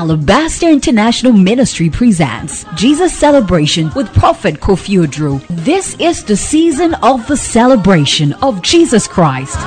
Alabaster International Ministry presents Jesus Celebration with Prophet Kofi Oduro. This is the season of the celebration of Jesus Christ.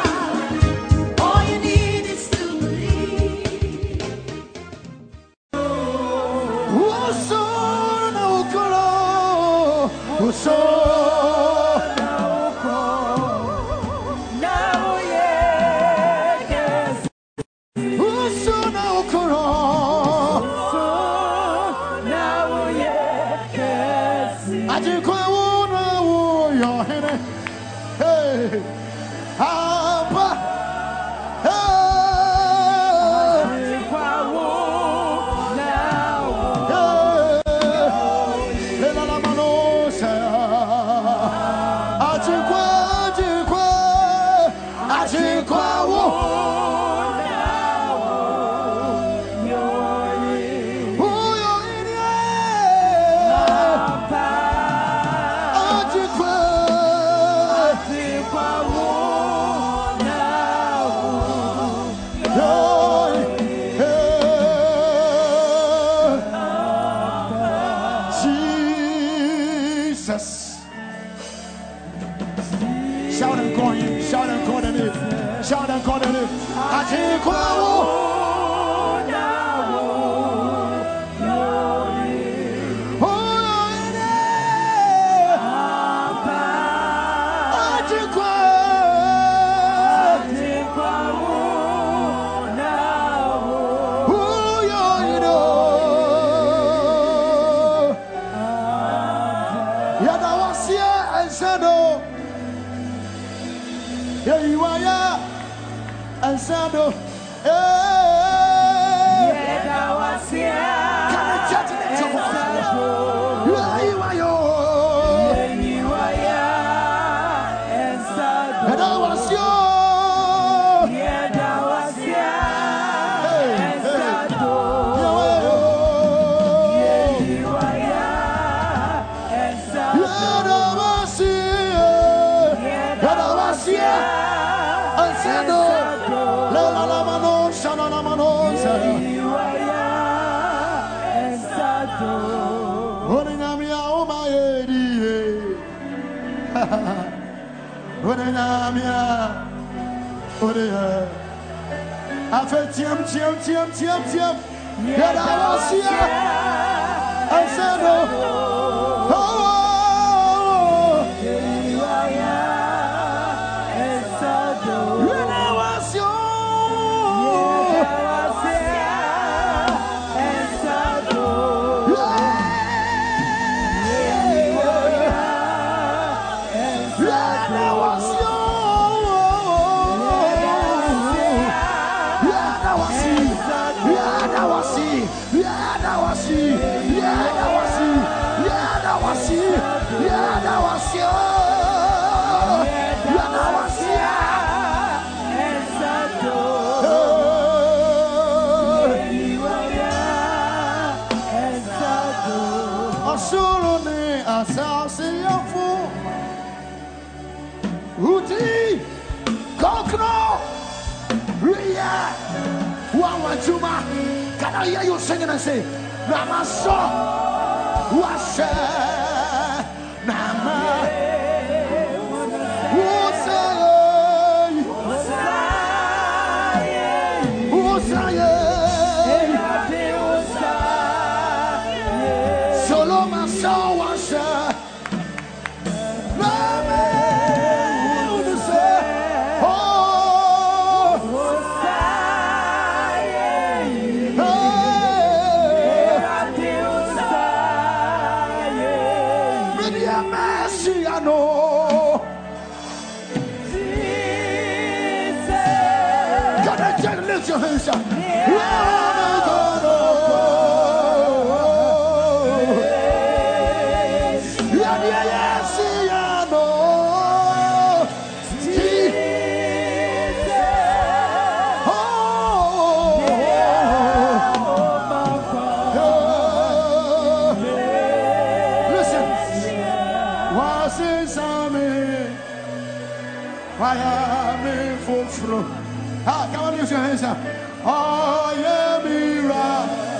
Can I hear you singing and say, Namaso, Washa, Nama, Soloma Washa, your hands up. Listen, what's in why am I for? Come on, use your hands up. Oh, yeah, Mira.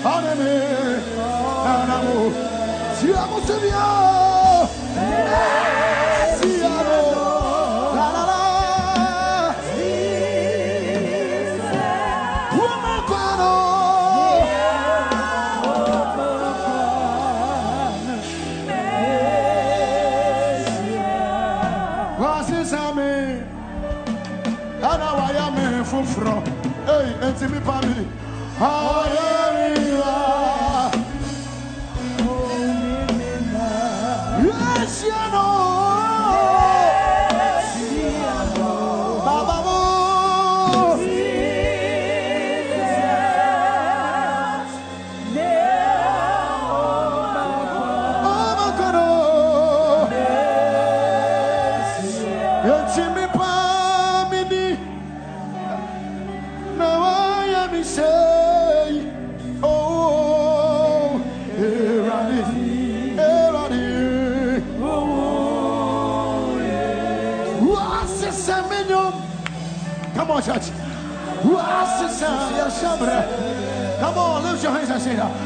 Hey, and to me family. Hallelujah. Yes, you know. Baba. Come on, church. Come on, lift your hands and say that.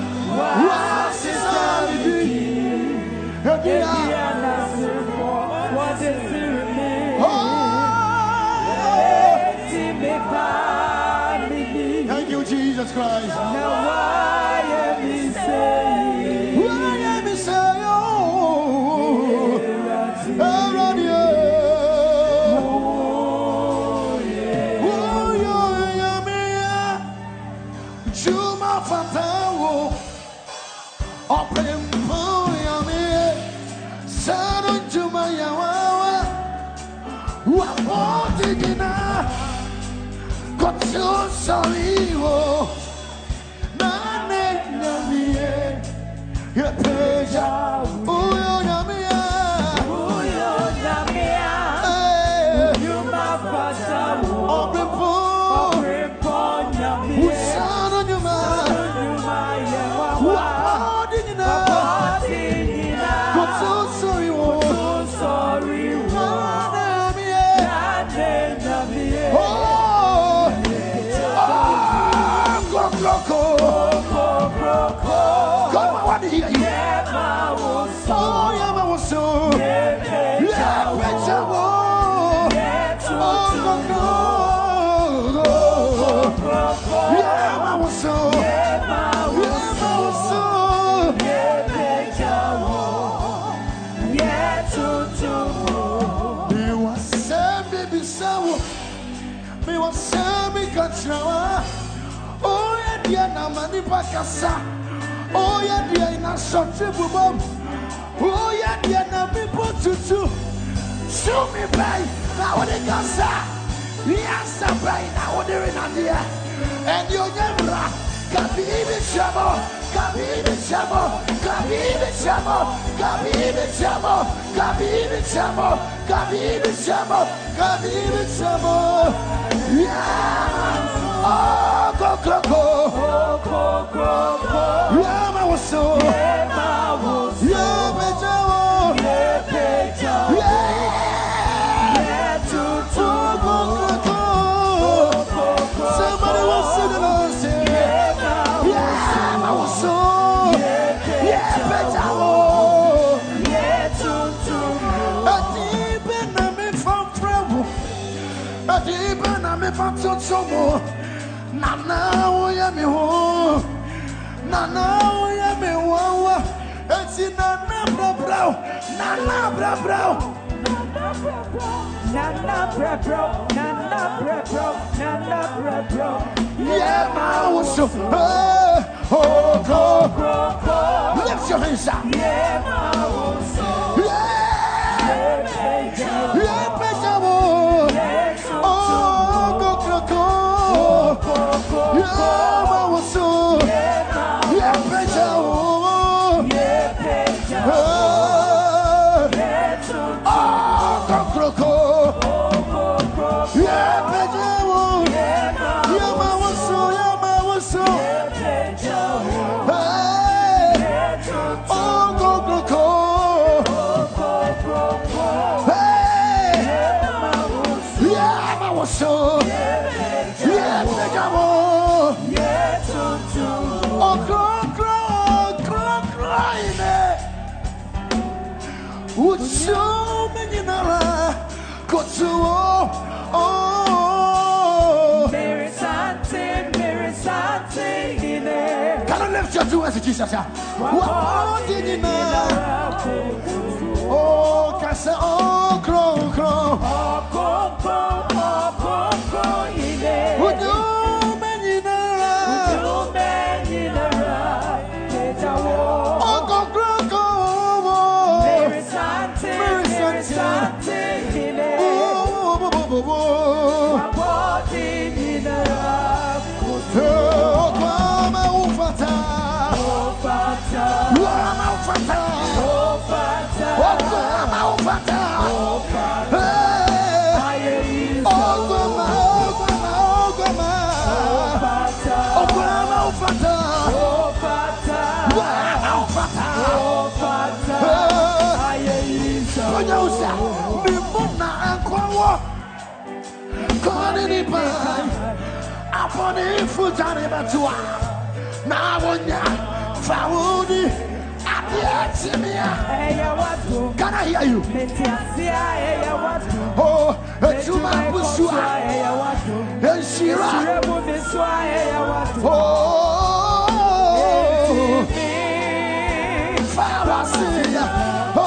Thank you, Jesus Christ. Sorry, oh, oh, yeah, dear, Namani Pakasa. Oh, yeah, dear, in a short trip, oh, yeah, dear, Nami Potutu. Show me by now, the Gaza. Yes, I'm by now, they're in India. And your Yamra, Kabi Shamo, Kabi Shamo, Kabi Shamo, Kabi Shamo, Kabi Shamo, Kabi Shamo, Kabi Shamo. Yeah. Oh, go, go, go. Yeah, my was so. Yeah, better. Yeah, to go, go, go. Somebody was sitting on say. Yeah, my was so. Yeah, better. Yeah, to. A deep in the mid from trouble. A deep in the mid from trouble. Nana, oh, yeah, me home. Nana, oh, yeah, me wow. It's in Nana, bro. Nana, bro. Nana, bro. Yeah, my was so. Oh, go. Lift your hands up. Yeah, my was so. Yeah, better. Oh, go. Yeah, I was so. Yeah, better. Crocco. Yeah, better. Yeah, I was so. Oh, go. so many nara. Kotsuo. Oh. Can I lift your two hands, Jesus? What did you know? Oh, Kasa, oh, crow, crow. Would you many nara? Oh, go, crow, crow. Mary Sante. Can I hear you? Oh, Juma Busua, Shira. Oh, Fawasiya. Oh,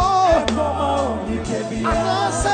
Anase.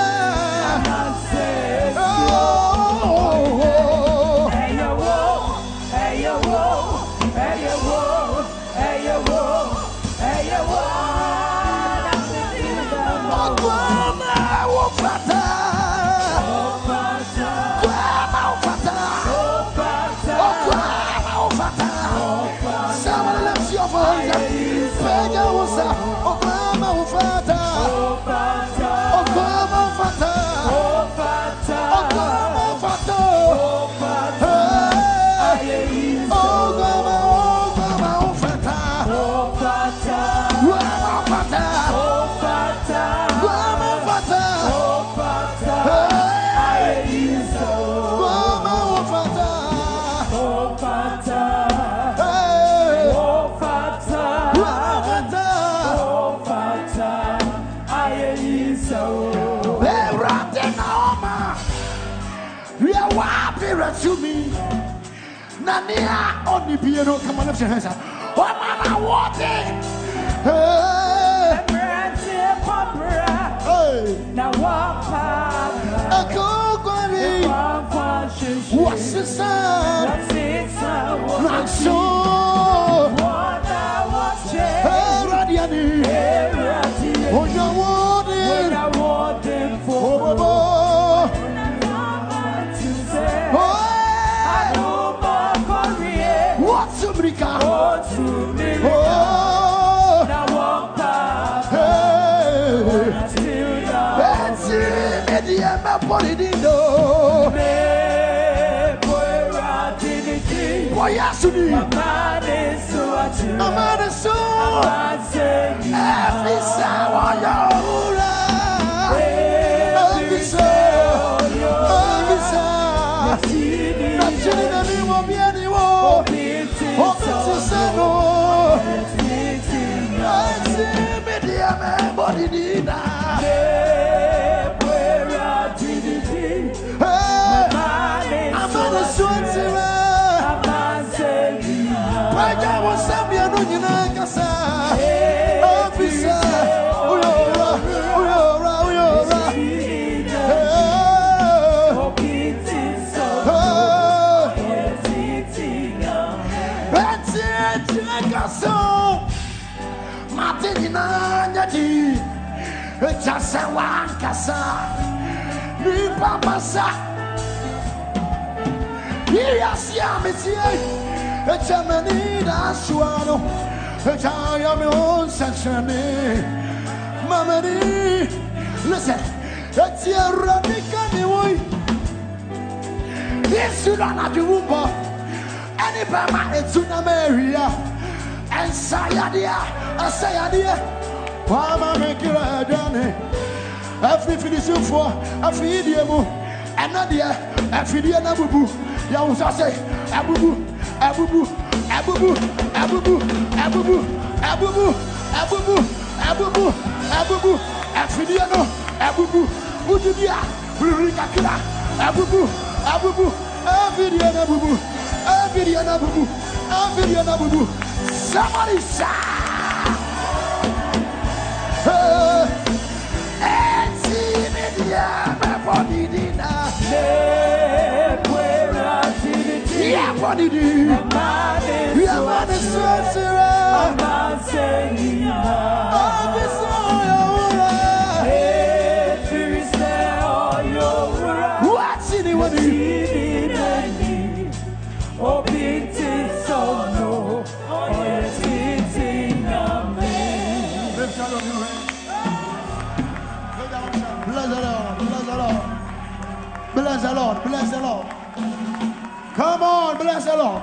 To me, Nania on the piano. Come on, lift your hands up. Oh, man, I want it. Now, what's the sound? Not so. Oh, you want it for. Listen, it's your radical. This is not the womb. Anybody, it's in America. And Sayadia, Mama, make you a journey. After finishing for a video, and not there, a video, Abubu. You say, Abubu, Abubu, Abubu, Abubu, Abubu, Abubu, Abubu, Abubu, Abubu, Afidiano, Abubu, Udubia, Burikakila, Abubu, Avidiana Bubu, Avidiana Bubu, Avidiana Bubu. Somebody shout! Bless the Lord, bless the Lord. Come on, bless the Lord.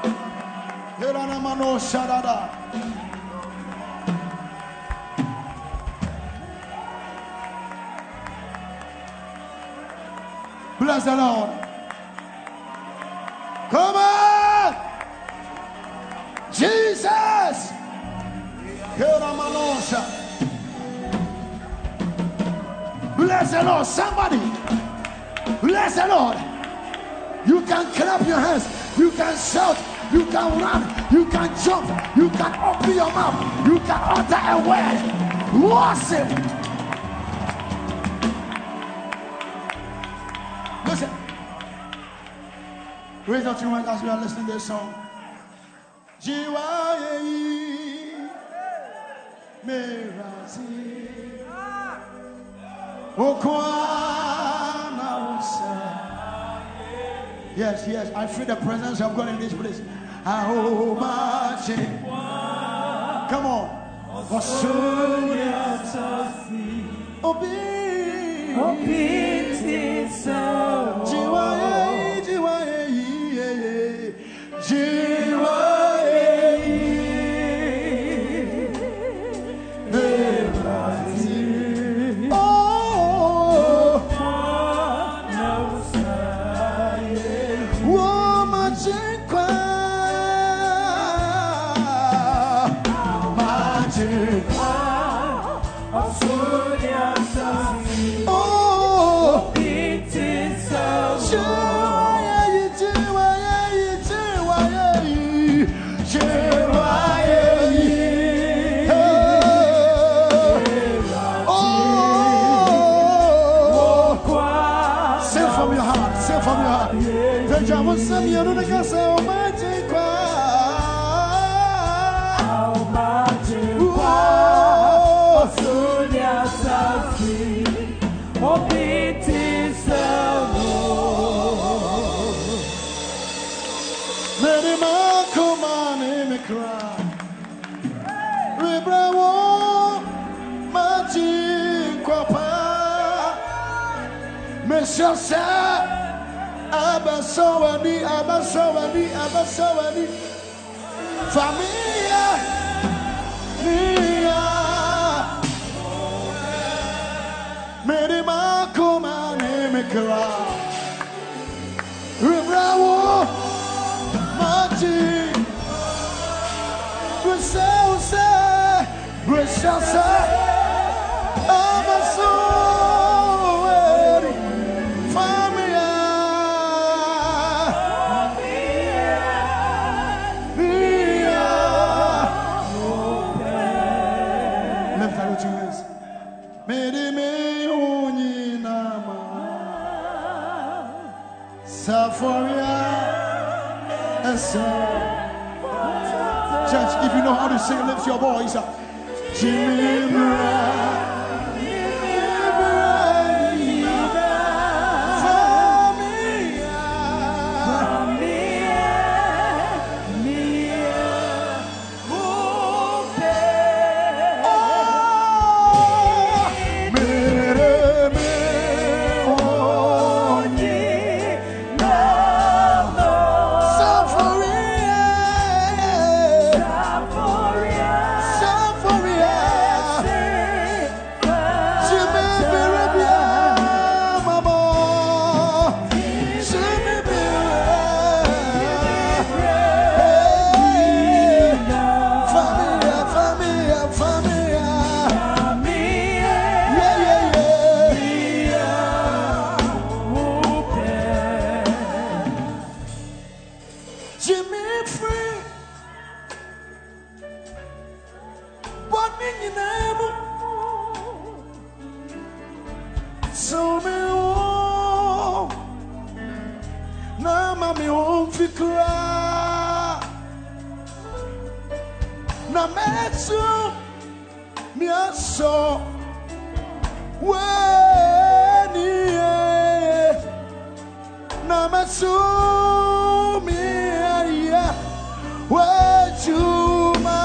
Bless the Lord. Come on, Jesus. Bless the Lord, somebody. Bless the Lord. You can clap your hands. You can shout. You can run. You can jump. You can open your mouth. You can utter a word. Worship. Listen. Raise up your hand as we are listening to this song. Yes, yes, I feel the presence of God in this place. Come on. Abasawani, familia, mia, merima kumane mekra, ribrawo, mati, briselse, abasawani, familia. Church, if you know how to sing, lift your voice up. me home fikra na mesu mi aso weni na mesu mi ya wejuma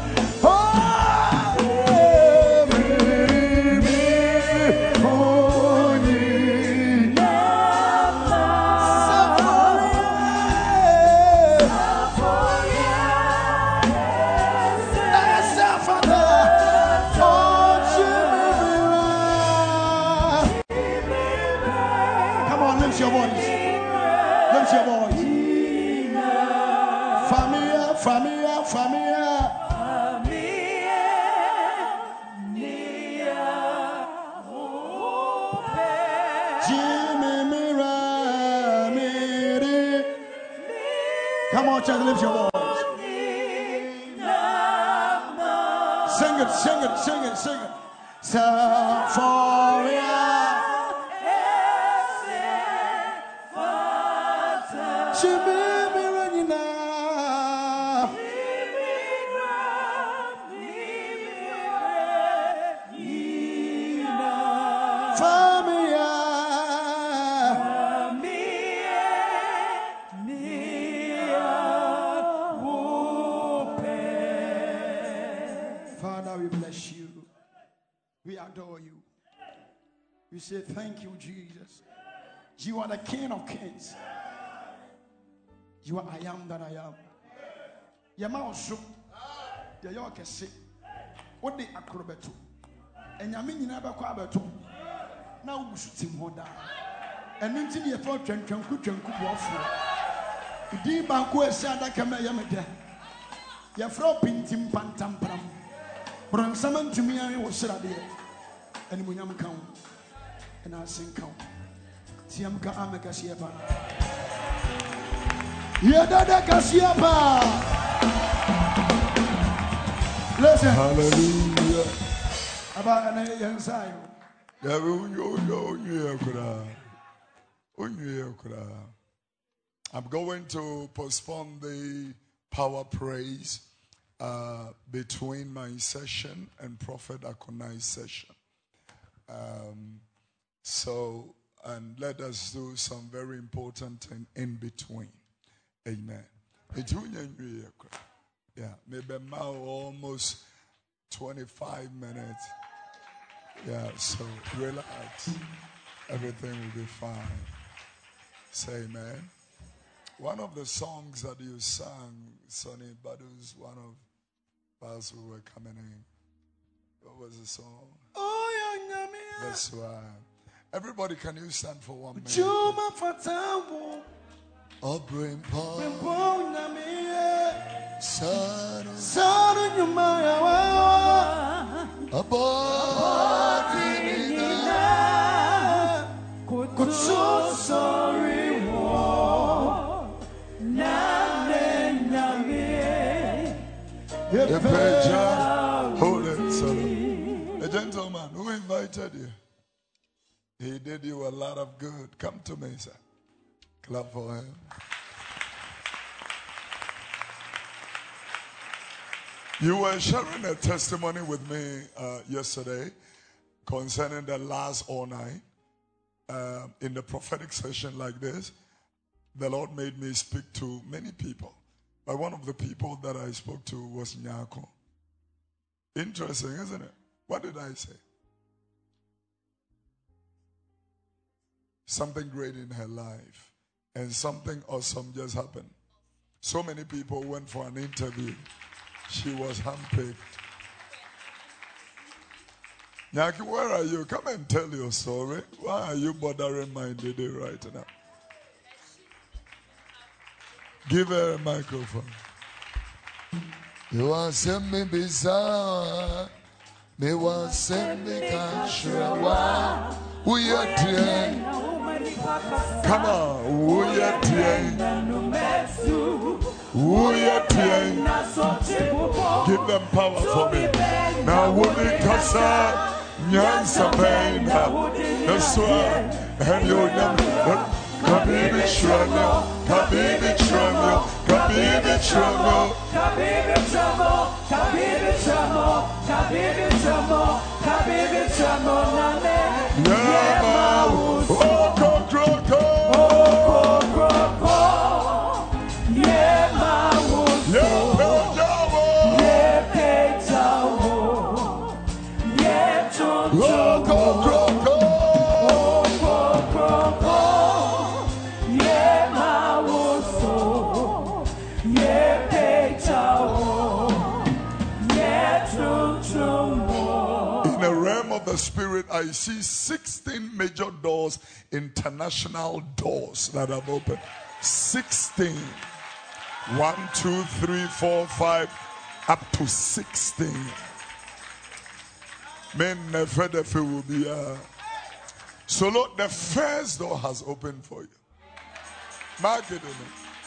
Come on, church, lift your voice. Sing it, sing it, sing it, sing it. We say thank you, Jesus. You are the King of Kings. You are I am that I am. Yama so the York say what the acrobato and Yamin never quabato. Now we should sing more and until you thought Di banko esa da kama yameda. Ya fro pintim pantam pram. Bron saman tumi an wo sira de. Ani munyam kan. And I sing count. Siam ka ameka siapa. Ya dada kasiapa. Listen. Hallelujah. Aba ana yansayo. Ya unyo kura. I'm going to postpone the power praise between my session and Prophet Akonai's session. And let us do some very important thing in between. Amen. Yeah, maybe almost 25 minutes. Yeah, so relax. Everything will be fine. Say amen. One of the songs that you sang, Sonny Badu's one of us who were coming in. What was the song? Oh, yeah, that's why. Everybody, can you stand for 1 minute? Juma Fatawo. Oh, bring Paul. Son, you hold it, son. A gentleman who invited you. He did you a lot of good. Come to me, sir. Clap for him. You were sharing a testimony with me yesterday concerning the last all night. In the prophetic session like this, the Lord made me speak to many people. But one of the people that I spoke to was Nyako. Interesting, isn't it? What did I say? Something great in her life. And something awesome just happened. So many people went for an interview. She was handpicked. Nyaki, where are you? Come and tell your story. Why are you bothering my lady right now? Give her a microphone. You want send me bizarre. Me want send me country. We are dead. Come on. We are dead. We are dead. Give them power for me. Now we casa. Nyansa pain. That's why. And you Kabibi trouble, Kabibi trouble, Kabibi trouble, Kabibi trouble, Kabibi trouble, Kabibi trouble, Kabibi trouble, Nane. Yama, oh, Kroko, Yema, the Spirit, I see 16 major doors, international doors that have opened. 16. 1, 2, 3, 4, 5, up to 16. Men never will be. So, Lord, the first door has opened for you. Mark it in it.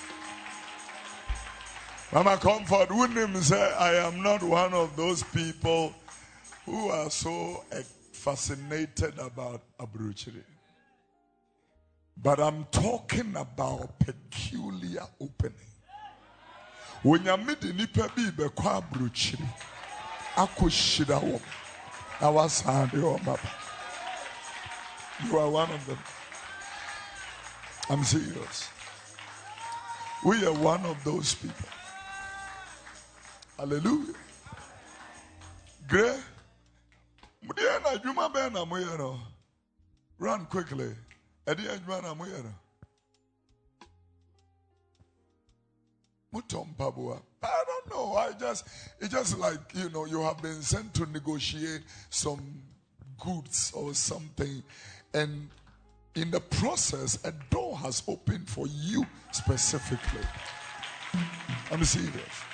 Mama Comfort wouldn't say, I am not one of those people who are so fascinated about Abruchiri. But I'm talking about peculiar opening. When you meet the nipa be kwa Abruchiri, akushida wo. I was your mapa. You are one of them. I'm serious. We are one of those people. Hallelujah. Great. Run quickly. I don't know. It's just like, you have been sent to negotiate some goods or something, and in the process, a door has opened for you specifically. I'm serious.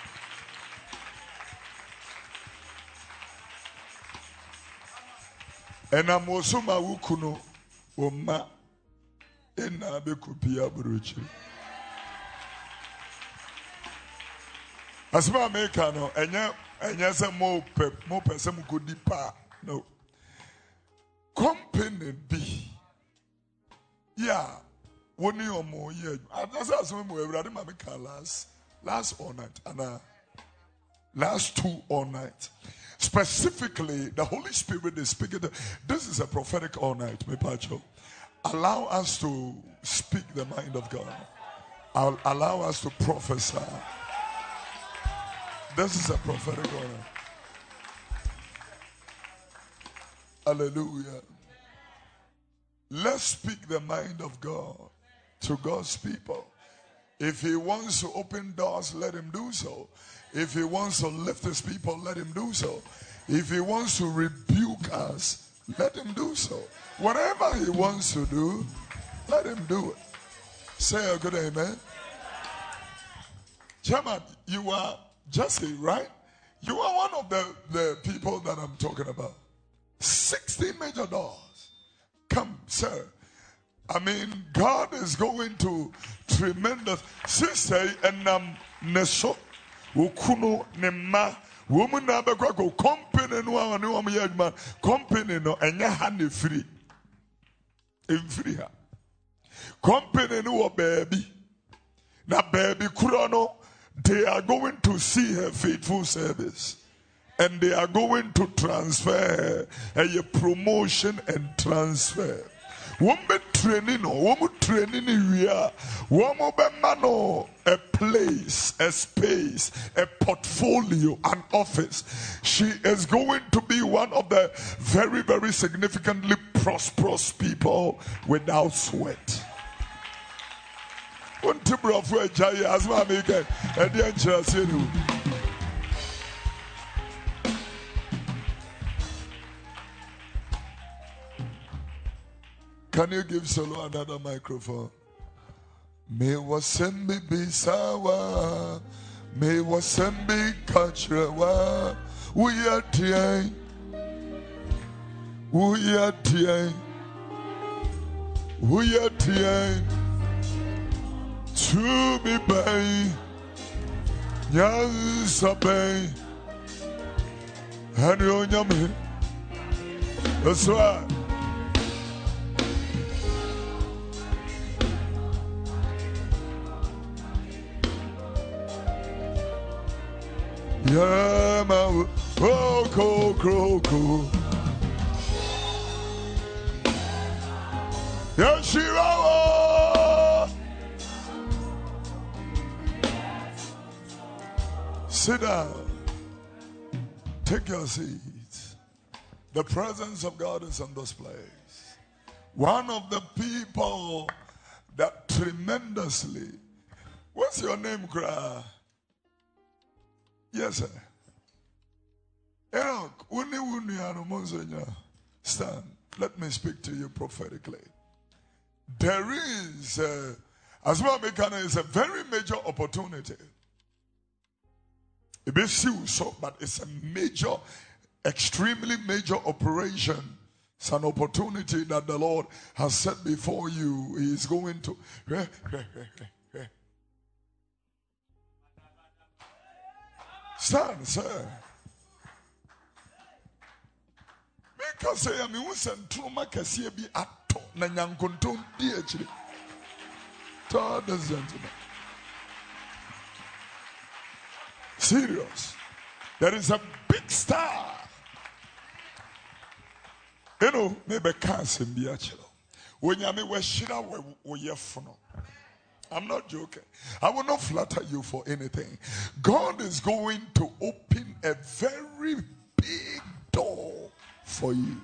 And I'm also mawukuno oma ena bekupia bruchi. Asma America no enya se mo person mu kodi pa no. Company B. Yeah, woni omo ye. That's asma mo everade ma make last all night and last 2 all night. Specifically, the Holy Spirit is speaking. This is a prophetic all night, me pacho. Allow us to speak the mind of God. Allow us to prophesy. This is a prophetic all night. Hallelujah. Let's speak the mind of God to God's people. If He wants to open doors, let Him do so. If He wants to lift His people, let Him do so. If He wants to rebuke us, let Him do so. Whatever He wants to do, let Him do it. Say a good amen. Chairman, you are Jesse, right? You are one of the people that I'm talking about. 60 major doors. Come, sir. I mean, God is going to tremendous. Sister, and neso. Ukuno nema woman na be kwa company no an no am yadman company no enya ha ne free ha company no baby na baby kuro no they are going to see her faithful service and they are going to transfer a promotion and transfer. Woman training, we are. Woman mano, a place, a space, a portfolio, an office. She is going to be one of the very, very significantly prosperous people without sweat. Can you give Solo another microphone? Me wasembi bisawa, me wasembi kachrewa. We are tiang, we are tiang, we are tiang. To be bay, Yansa bay, and you yummy. That's right. Yeah, my croco, croco. Yeshua. Sit down. Take your seats. The presence of God is in this place. One of the people that tremendously. What's your name, Kra? Yes, sir. Stand. Let me speak to you prophetically. There is, as well, is a very major opportunity. It may seem so, but it's a major, extremely major operation. It's an opportunity that the Lord has set before you. He is going to. Stand, sir. Because say I mean, we send trauma kasiye bi ato na nyankonton di achire. Third gentleman. Serious. There is a big star. You know, maybe cancer be achiro. When you me we shira we yefuno. I'm not joking. I will not flatter you for anything. God is going to open a very big door for you.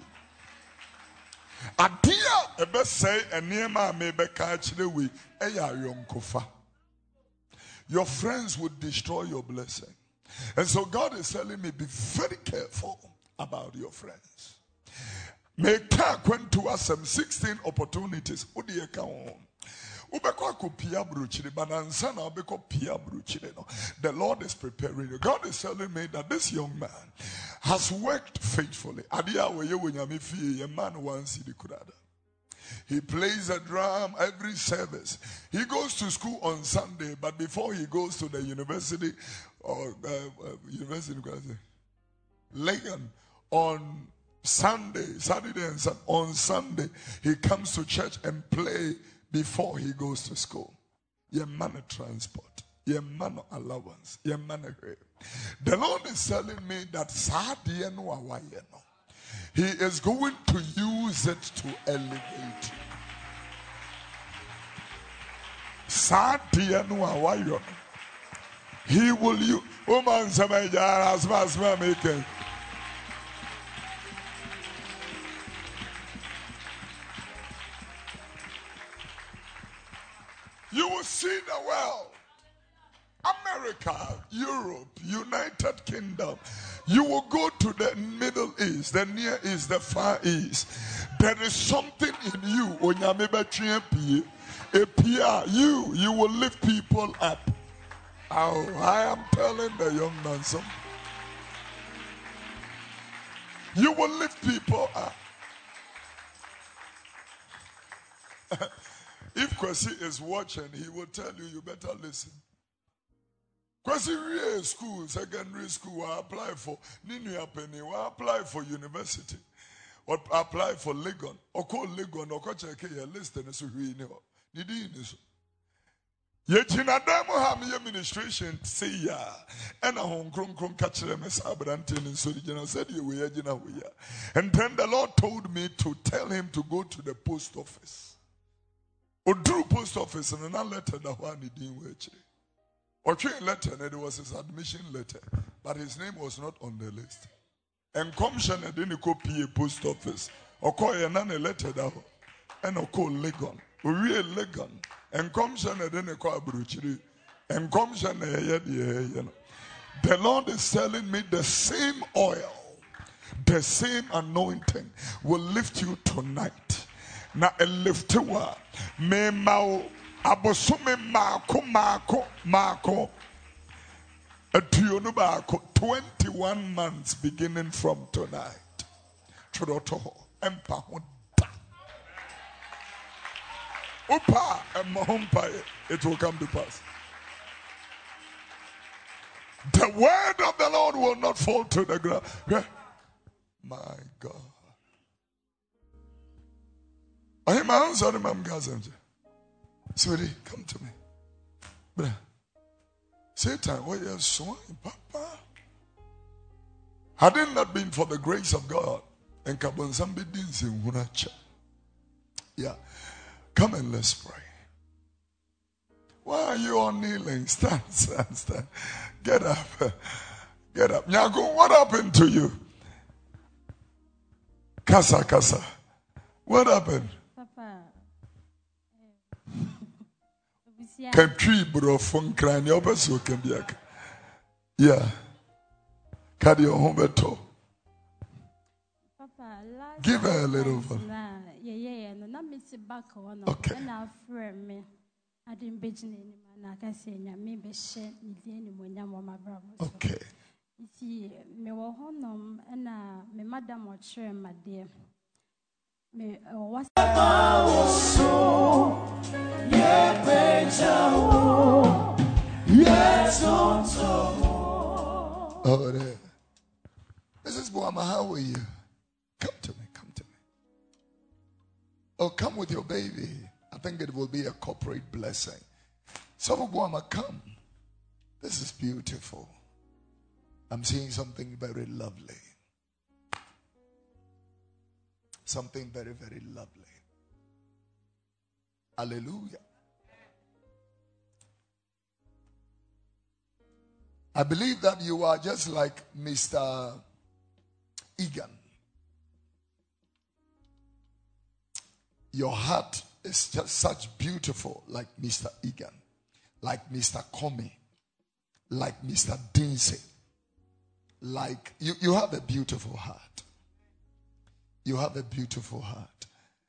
Adia ebe say enema maybe catch the way your friends would destroy your blessing. And so God is telling me, be very careful about your friends. Make went to us some 16 opportunities. The Lord is preparing you. God is telling me that this young man has worked faithfully. He plays the drum every service. He goes to school on Sunday, but before he goes to the university or Legon on Saturday and Sunday, on Sunday he comes to church and play before he goes to school. Your money transport, your money allowance, your money. The Lord is telling me that He is going to use it to elevate you. He will use. You will see the world. America, Europe, United Kingdom. You will go to the Middle East, the Near East, the Far East. There is something in you. You will lift people up. Oh, I am telling the young man something. You will lift people up. If Kwesi is watching, he will tell you, you better listen. Kwesi real school, secondary school, I apply for Ninu Penny, I apply for university, or apply for Legon, or call Legon, or check your list and so we know. Yet in Adamu have your administration say ya, and a home crum catch them as Abrantin and so the said you were. And then the Lord told me to tell him to go to the post office. Or drew post office and another letter that one he didn't wait. Or train letter, and it was his admission letter, but his name was not on the list. And commission didn't copy a post office, or call another letter that, and or call Legon, or real Legon, and commission didn't call Bruchiri, and commission the Lord is telling me the same oil, the same anointing will lift you tonight. Na eliftewa me mao abosume mako atuonu baako 21 months beginning from tonight. Chodoto empa honda upa emahompa, it will come to pass. The word of the Lord will not fall to the ground. My God. I am answering Mam Gazan. Sweetie, come to me. Bruh. Satan, what you swine, Papa? Had it not been for the grace of God, and Kabonsam be dancing Hunacha. Yeah. Come and let's pray. Why are you all kneeling? Stand. Get up. Get up. Nyago, what happened to you? Kasa. What happened? Papa. Can tree bro from crying your best can be. Yeah. Carry your home better. Papa, give her a little bit. Yeah. No, not miss back on. Okay. And our friend me. I didn't be any man. I can say, maybe share any when I'm my brother. Okay. You see, me were home and me madam was sure, my dear. Me was Oh, there. Mrs. Boama, how are you? Come to me. Oh, come with your baby. I think it will be a corporate blessing. So, Boama, come. This is beautiful. I'm seeing something very lovely. Something very, very lovely. Hallelujah. I believe that you are just like Mr. Egan. Your heart is just such beautiful, like Mr. Egan, like Mr. Comey, like Mr. Dinsey. Like you have a beautiful heart. You have a beautiful heart.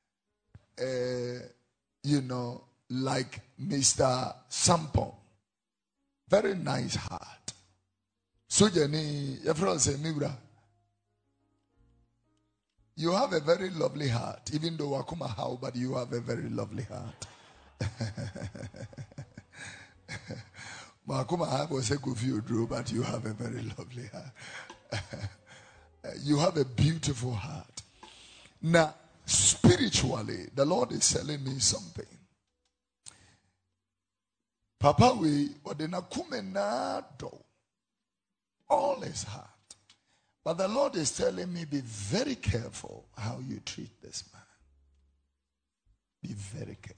Like Mr. Sampo. Very nice heart. So Jenny, your friend say Mibra. You have a very lovely heart, even though Wakuma how, but you have a very lovely heart. Wakuma how was a good view, Drew, but you have a very lovely heart. You have a beautiful heart. Now, spiritually, the Lord is telling me something. Papa, we odena kumena do all his heart. But the Lord is telling me, be very careful how you treat this man. Be very careful.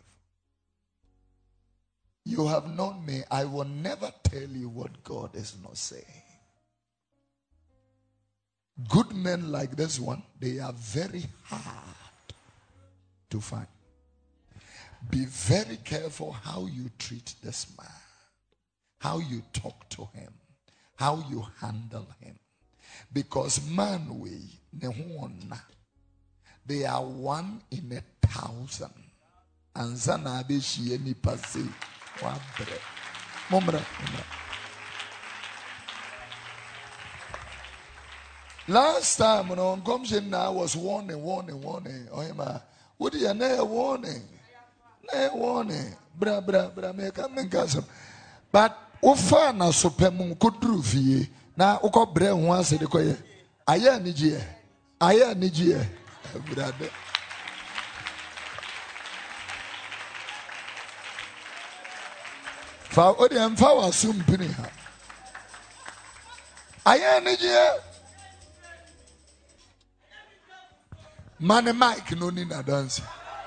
You have known me. I will never tell you what God is not saying. Good men like this one, they are very hard to find. Be very careful how you treat this man. How you talk to him. How you handle him. Because man they are 1 in 1,000. And zana be she any passe. Mumra. Last time when on comes in now was warning. Oh ma, what do you know warning? No warning. Bra me come gasm. But ofa na sopem kodru fie. Na uko bre ho ase de koye aya nigie brother fa odi emfa wasum pini ha aya nigie man Mike no ni na dance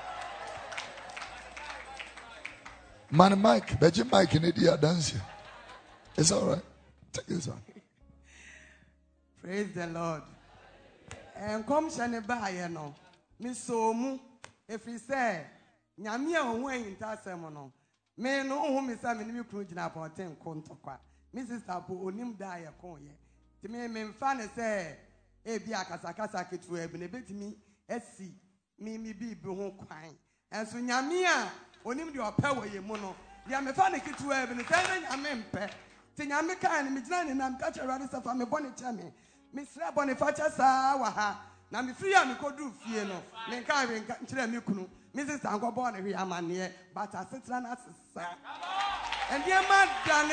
man Mike beji Mike ni dia dance. It's all right, take this on. Praise the Lord. And come shane ba ye no. Mi so mu if he say nyame a ho ayinta asem no. Me no ho mi sa me ni kunu gina ponten kontokwa. Mi sister po onim da ye kon ye. Ti me mfa ne say e bi akasakasa ketu e bi ne betimi asi mi bi ho kwan. Enso nyame a onim de opa wo ye mu no. Ya me fa ne ketu e bi ne say nyame mpe. Ti nyame kan mi gina ne nam ka cherade safa me bone chame. Misra Boniface sa wa ha na me free am ko du fie no me kan kire me kunu Mrs. Ango born here amane but asetra na sesa enye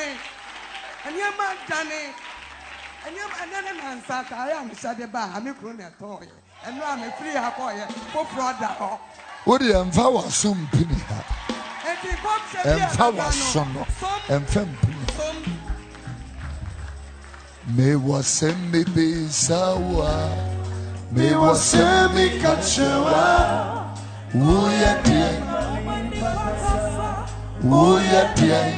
ma nansa ka ya me shade ba ha me kunu na to ye eno am free ha ko ye ko froda ho wo de emfa wasum pini ha enti ko se bia emfa wasono emfa pini Me wasemi bisawa. Me wasemi kachewa. Uya die. Uya die.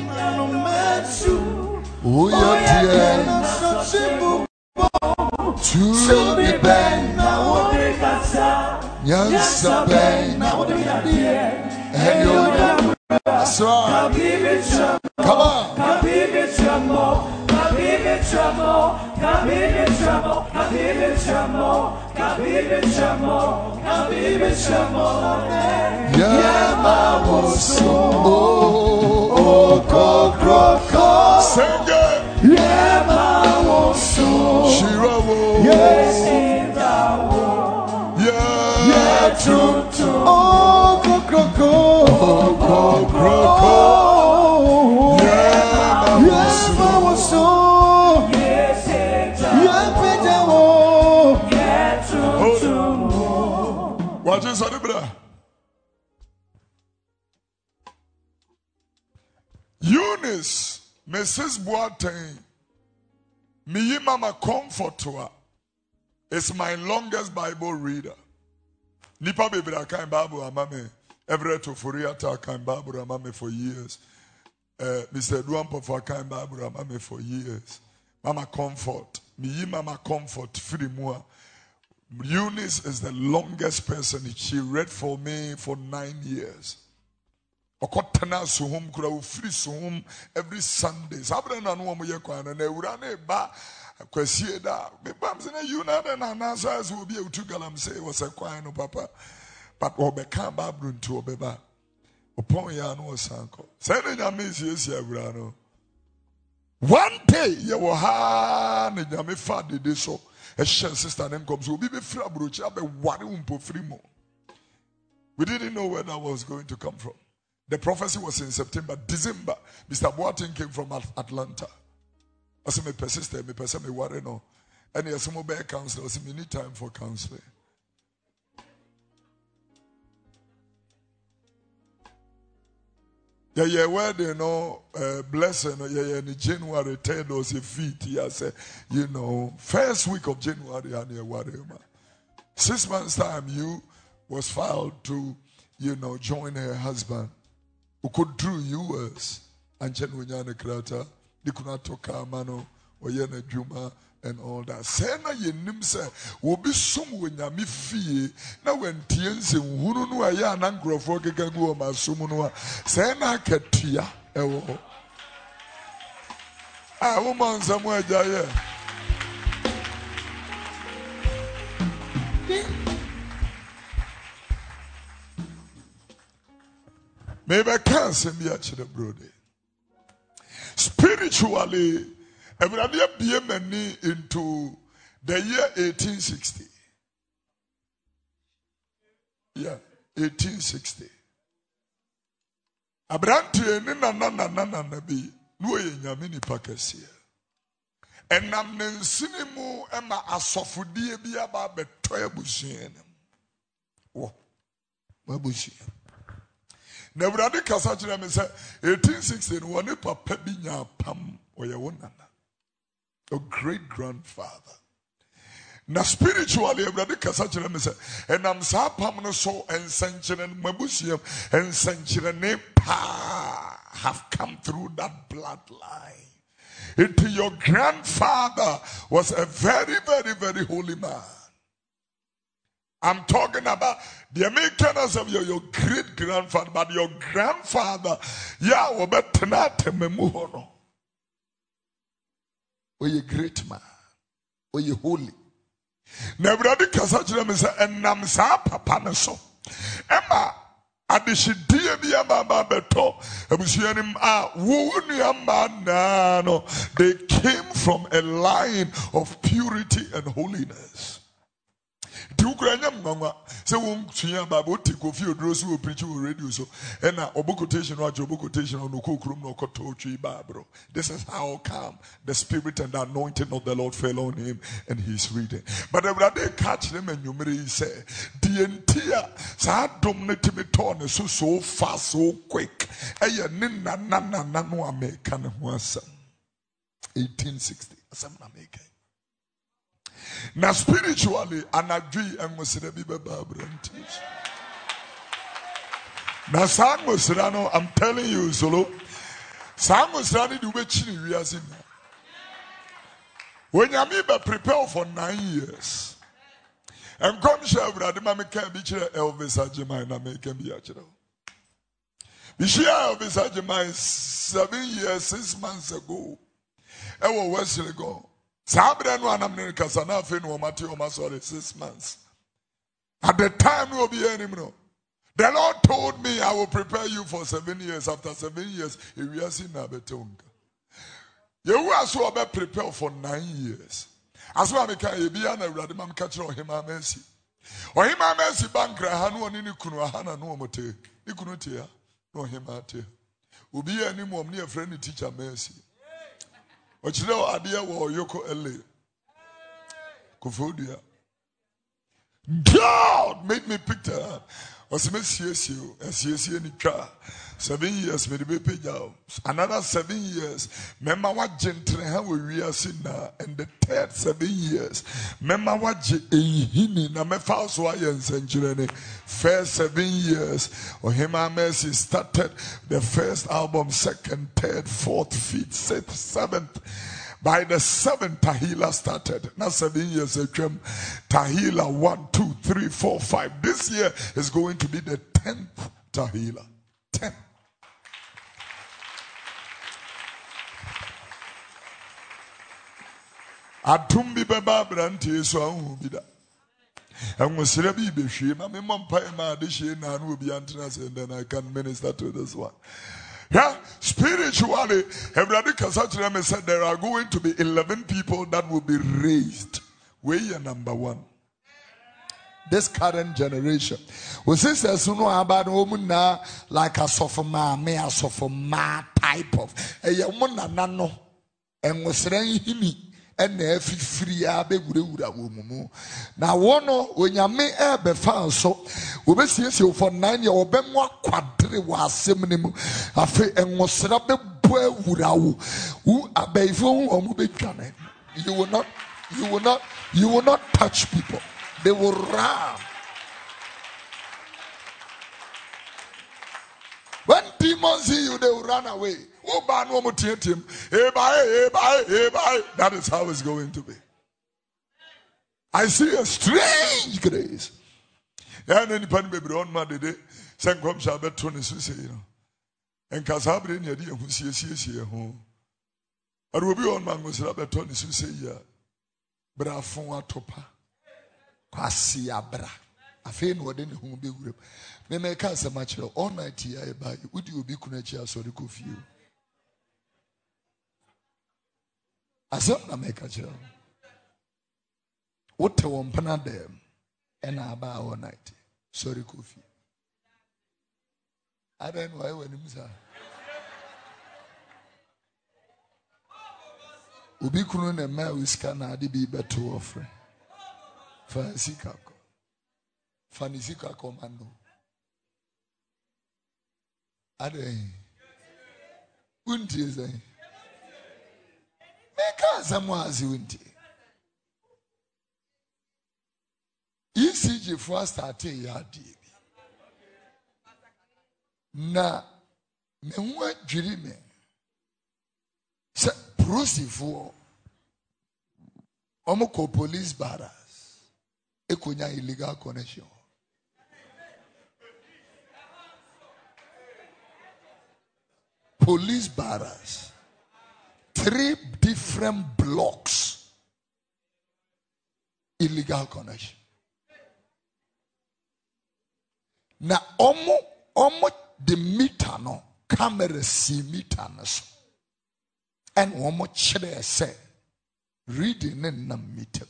Uya die. To be ben. Yansa ben. And you're that's right. Come on. Yama woso kokroko. Sing it. Yama woso. Shirawo. Yes. Yeah. Tutu. Oh kokroko. Kokroko. Yama woso. What is that, brother? Eunice, Mrs. Boateng, me mama comfort to her. It's my longest Bible reader. Nipa baby I can't Bible amame. Everett to Furiata can't Bible amame for years. Mr. Duampo for can't Bible amame for years. Mama comfort. Me mama comfort free more. Eunice is the longest person. She read for me for 9 years. Okotana suhum kura free suhum every Sunday. Sabra na no mo ye kwan na ewura na ba kwasie da. Me bam se na you na na so as we be to galam say was a kwan no papa. But obeka Bible nto obeba. Upon ya no sanko. Say na nyame sie ewura no. One day you will ha na nyame fa de so. A sister name comes. We didn't know where that was going to come from. The prophecy was in September, December. Mr. Boateng came from Atlanta. I said, "Me persistent, me person, me worry no." And he has some mobile counselor. I said, "Me need time for counseling." Yeah, where they know blessing, in January 10 was a feet. He said, first week of January, 6 months' time, you was filed to, join her husband who could do US and Genuine Krata, they could not talk Mano, or Yena Juma. And all that. Sena ye nimse will be some when ya mi fee. Now when tiens in Hunu aya nangro for Gagu ma sumunua. Sena ketia ewo. Ah, woman somewhere jaya. Maybe I can't send me actually, brother. Spiritually. Everybody be many into the year 1860. Yeah, 1860. Abranti ni na bi no ye nyame ni pakesia. Enam ne nsinimu ema asofudie bi aba beto abusuan. Wo. Abusuan. Na Everybody kasa kire me say 1860 no ne papa bi nya pam oye wonana. A great grandfather. Now spiritually, everybody can say, and I'm so pam so and century mabusium and century name have come through that bloodline. Into your grandfather was a very, very, very holy man. I'm talking about the Americans of your great grandfather, but your grandfather, memuhono. Or you great man, or you holy. Nebradi kasachira me say enam sa papa ne so. Emma adishidie bia baba beto ebusuanim a wo nuamba na no. They came from a line of purity and holiness. Ukrainian mama say won tua baba oti Kofi Odrosu o preach o radio so and na obo quotation or jobo quotation on okokrum no koto twi babro. This is how come the spirit and the anointing of the Lord fell on him and he's reading. But the brother catch them and you say the entire sa dom ne timi turn so fast so quick. Eya ninna no American ho asem. 1860. Now spiritually, anadwi and musida biba babrantish. Now sang musirano, I'm telling you, Zolo. Sang musirani do bechini wiazina. When Yamiba prepare for 9 years, and come share Bradima can be Elvis Ajimai na make him be a channel. Be share Elvis Ajimai 7 years, 6 months ago. I was Wesley go. Sabra no America Sanafi no Matthew Masori 6 months. At the time will be anymore. The Lord told me I will prepare you for 7 years. After 7 years, if we are seen Abetonga. You were so about prepare for 9 years. As well as I be an Radimam catcher or him mercy. Or him mercy banker, Hanu and Nikunu, Hana no mote. Nikunutia, no him at you. Ubi any more near friendly teacher mercy. But you know, idea war Yoko LA. Kufodia. God made me pick that up. Was CSU, CSU in car. 7 years, me be paid out. Another 7 years. Remember what gentleman we are seeing now. And the third 7 years. Remember what hini na me false wires and journey. First 7 years. Or him mercy started the first album, second, third, fourth, fifth, sixth, seventh. By the 7th, Tahila started. Now 7 years ago, Tahila 1, 2, 3, 4, 5. This year is going to be the 10th Tahila. 10. Atumbi beba branti so ahu bida. Enwosire bi behwe ma me mompai ma de hye na no obi antena say then I can minister to this one. Yeah, spiritually, everybody can said there are going to be 11 people that will be raised. We're number 1. This current generation. We say no about woman na like a sophomore, me a sophomore type of a woman nano and was saying him. And if free abe wura woman. Now one when you may be found so we see you for 9 years or be more quadri was seminim afe and was set up a boy wura who abe you will not touch people. They will run. When demons see you, they will run away. That is how it's going to be. I see a strange grace. And then the baby on Monday, send come Shabbat 20, and Casabri near the who sees here home. I will be on Mango's Rabbi Tony Susia. Brafon topa. Quasiabra. I feel what in whom be grip. They make us a match all night here by would you be connected so the coffee? As I make a job. What a one panadem and I buy all night. Sorry, coffee. I don't know why when him say. Ubi kunun and my whisker na di be better offering. Fanisika commando. Ade. Unti is a. Make us some was unti. ECG for started ya DB. Na me wa jiri me. Se prosifo. Omoko police barras. Ekonya illegal connection. Police barras. 3 different blocks. Illegal connection. Now, omo the meter no camera see meter no so. And omo chere say reading na meter.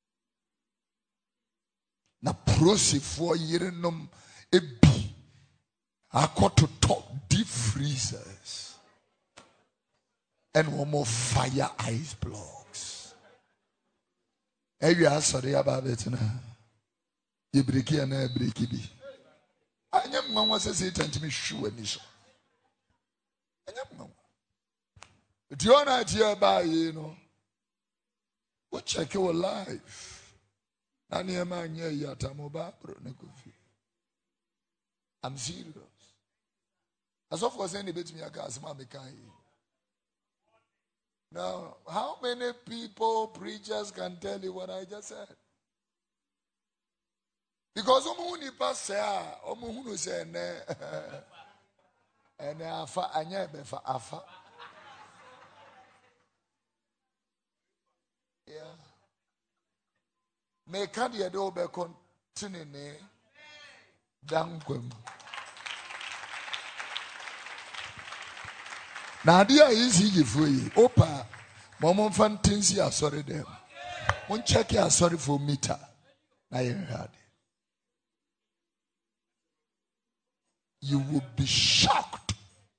Na prosi for yerenom ebi akọ to top deep freezers and one more fire ice blocks. Ewi asori about it na. You break here na break bi. Anyam mama say Satan to me shoe ani so. Anyam mama. Do you not hear by you know? We check your life. I'm serious. As of for saying the bit me I can't now, how many people, preachers can tell you what I just said? Because omuni pastor, omunu say and afa anya be fa afa. Yeah. Me can the do be continue ne dankwem. Na dia easy gifu opa momon fantinsi asori dem. Mon check ya sorry for meter. Na you heard. You will be shocked.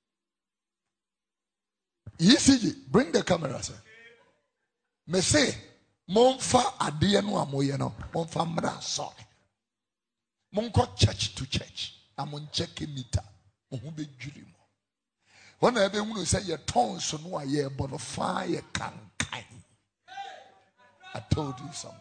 ECG, bring the camera, sir. Me say, monfa adie no amoye no, monfa mra so. Monko church to church. Amon check meter. Ohu be dwiri mo. When I be hunu say your tongue so no aye bonfire kankai. I told you something.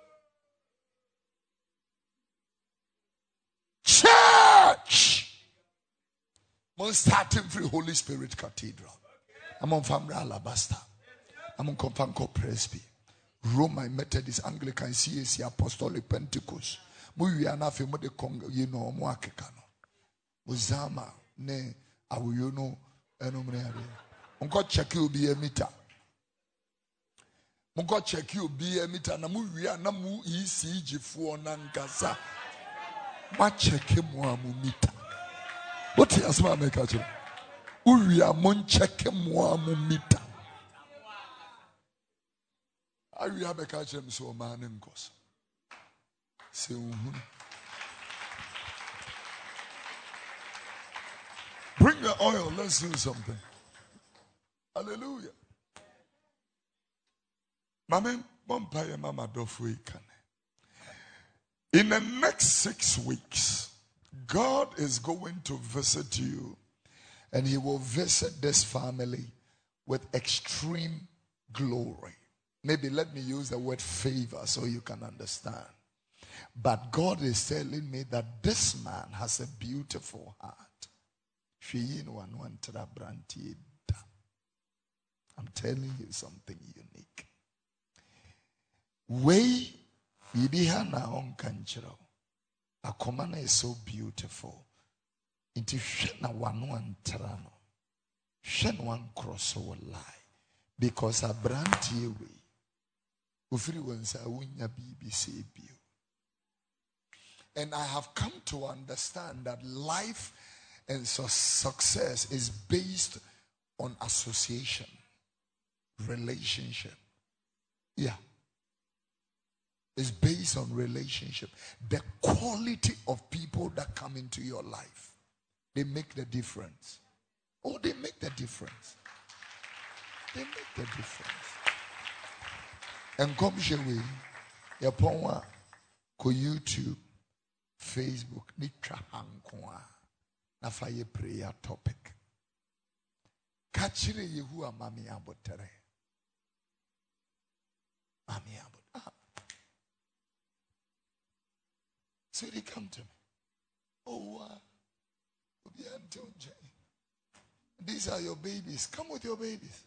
Church. I'm starting free Holy Spirit Cathedral. I'm on Family Alabaster. I'm on Confanco Presby. Roman Methodist Anglican CAC Apostolic Pentecost. We are not famous the Congo, you know, Moakekano. Muzama, ne, awu you know, enomere. Unko check you be a meter. Unko check you be a meter. Namu we are namu ECG for Nangasa. Ma check him amu meter. What is my make at you? We are mon check him amu meter. I will have a catch him so man and cos. Say, bring the oil, let's do something. Hallelujah. Mama, Bompire Mama Dofwe Kane. In the next 6 weeks, God is going to visit you, and He will visit this family with extreme glory. Maybe let me use the word favor so you can understand. But God is telling me that this man has a beautiful heart. I'm telling you something unique. Way Ibihana on Kanchero. Akomana is so beautiful. Into Shena one Tarano. Shen one cross over lie. Because a brand way. Ufiri wansa wunya BBC bio. And I have come to understand that life and success is based on association, relationship. Yeah. It's based on relationship. The quality of people that come into your life, they make the difference. Oh, they make the difference. They make the difference. And come share we, Yaponwa, ko YouTube, Facebook, Nitra Hankwa, Nafaye prayer topic. Kachire Yehua Mami Abotere. Mami Abotere. So they come to me. Oh, these are your babies. Come with your babies.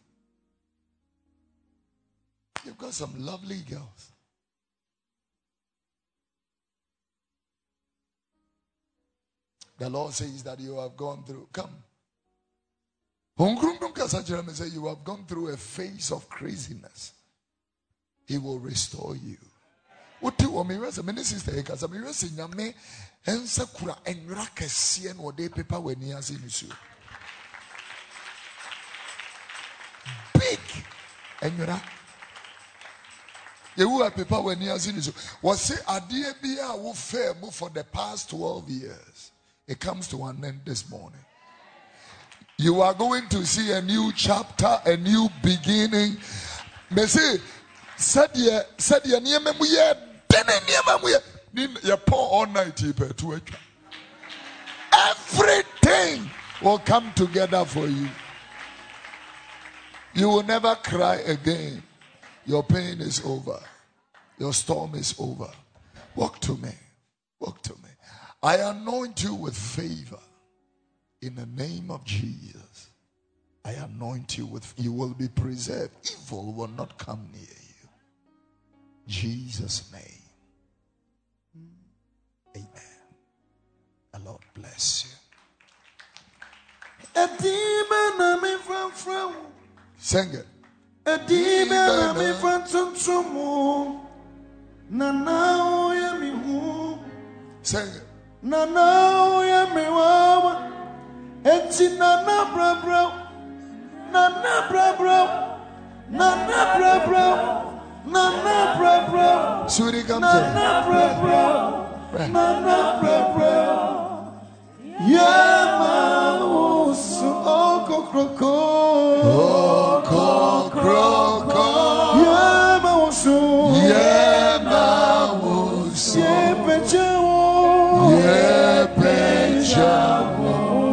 You've got some lovely girls. The Lord says that you have gone through. Come. Say you have gone through a phase of craziness. He will restore you. What do you want me to say? My sister, because I'm going to say, "Nyame ensa kura enra kese no de paper when he has in you." Big enra. You have paper when he has in you. What say? Adie biya wo fair for the past 12 years. It comes to an end this morning. You are going to see a new chapter, a new beginning. Me say, said ye nieme mu ye dene nieme mu ye pour all night to everything will come together for you. You will never cry again. Your pain is over. Your storm is over. Walk to me. Walk to me. I anoint you with favor. In the name of Jesus. I anoint you with, you will be preserved. Evil will not come near you. Jesus' name. Amen. The Lord bless you. A demon I'm in front. Sing it. A demon I'm in front of some. Nana yami hu. Sing it. Nana yami wawa. Eti nana bra bra. Nana bra bra. Nana bra bra. Nana bra bra. Sweetie, come to Nana bra bra. Nana bra bra. Yama usu oko kroko. Oko kroko. Yama usu. Yema usu. Yepejawo. Yepejawo.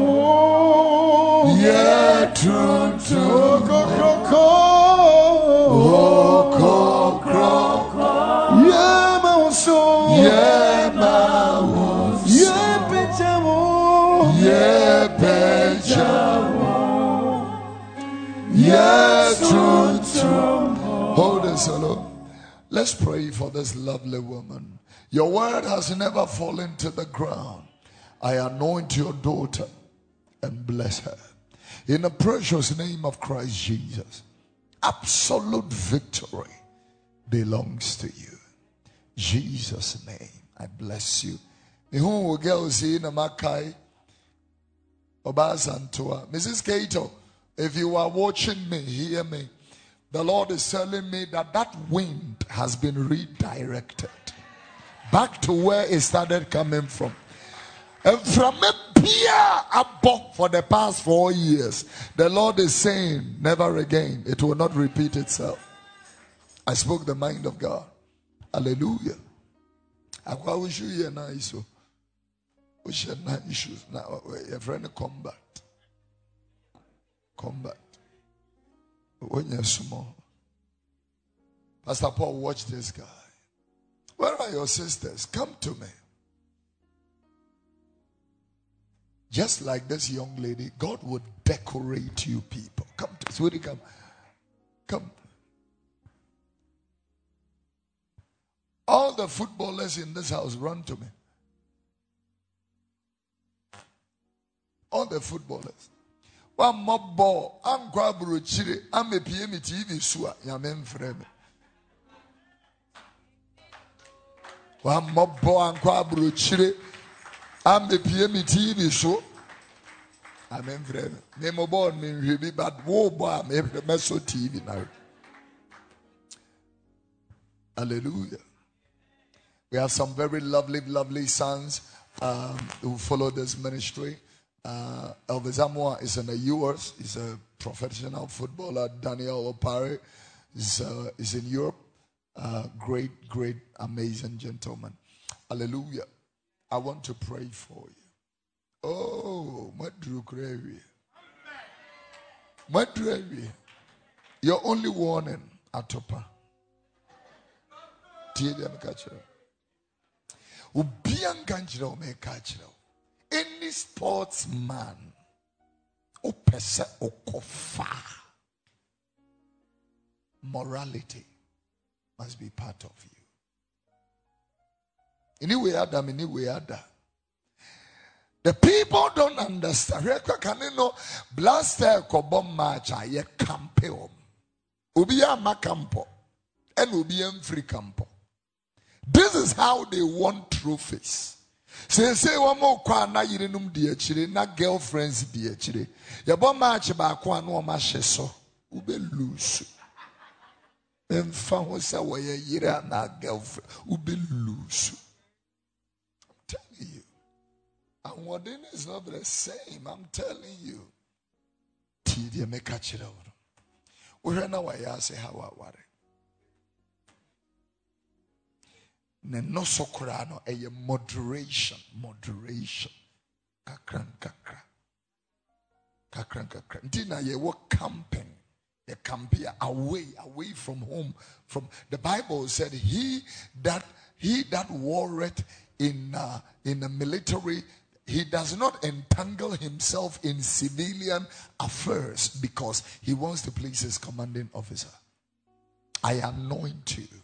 Yetruntu. Oko kroko. Oko kroko. Yama usu. Yema usu. Yepejawo. Yepejawo. Yetruntu. Hold it, solo. Let's pray for this lovely woman. Your word has never fallen to the ground. I anoint your daughter and bless her. In the precious name of Christ Jesus, absolute victory belongs to you. Jesus' name, I bless you. Mrs. Kato, if you are watching me, hear me. The Lord is telling me that wind has been redirected back to where it started coming from. And from a pier up for the past 4 years, the Lord is saying, never again. It will not repeat itself. I spoke the mind of God. Hallelujah. I wish you hear now. We share no issues now. Your friend combat. When you're small. Pastor Paul, watch this guy. Where are your sisters? Come to me. Just like this young lady, God would decorate you people. Come to sweetie, come. Come. All the footballers in this house, run to me. All the footballers. One mob ball, I'm Quabru Chile, I'm a PM TV Sua, Yamen Freme. One mob ball, I'm Quabru Chile, I'm the PM TV Sua. Amen, friend. Name born me really bad. Whoa, boy, I'm a meso TV now. Hallelujah. We have some very lovely sons who follow this ministry. Elvis Amwa is in the US. He's a professional footballer. Daniel Opare is in Europe. Great, amazing gentleman. Hallelujah. I want to pray for you. Oh, Madru Krevi. Madru, your only warning, Atopa. TDM Kachero. Ubian Kanchero me Kachero. Any sportsman, Opesa Okofa. Morality must be part of you. Anyway, Adam. The people don't understand. Can you know? Blaster kobom macha ye campeom. Ubiya makampo. And ubiya free campo. This is how they want trophies. Say one more kwa na yirinum diachire na girlfriends diachire. Yabo match ba kwa no ma hyeso. Ube lose. Emfa ho say wo ye yira na girlfriend. Ube lose. I'm telling you. And what is not the same. I'm telling you. TD me catch it out. We're now I say how I worry. No sokrano a moderation. Kakran. Dina ye work camping. The campia away from home. From the Bible said, he that warreth in a military, he does not entangle himself in civilian affairs because he wants to please his commanding officer. I anoint you.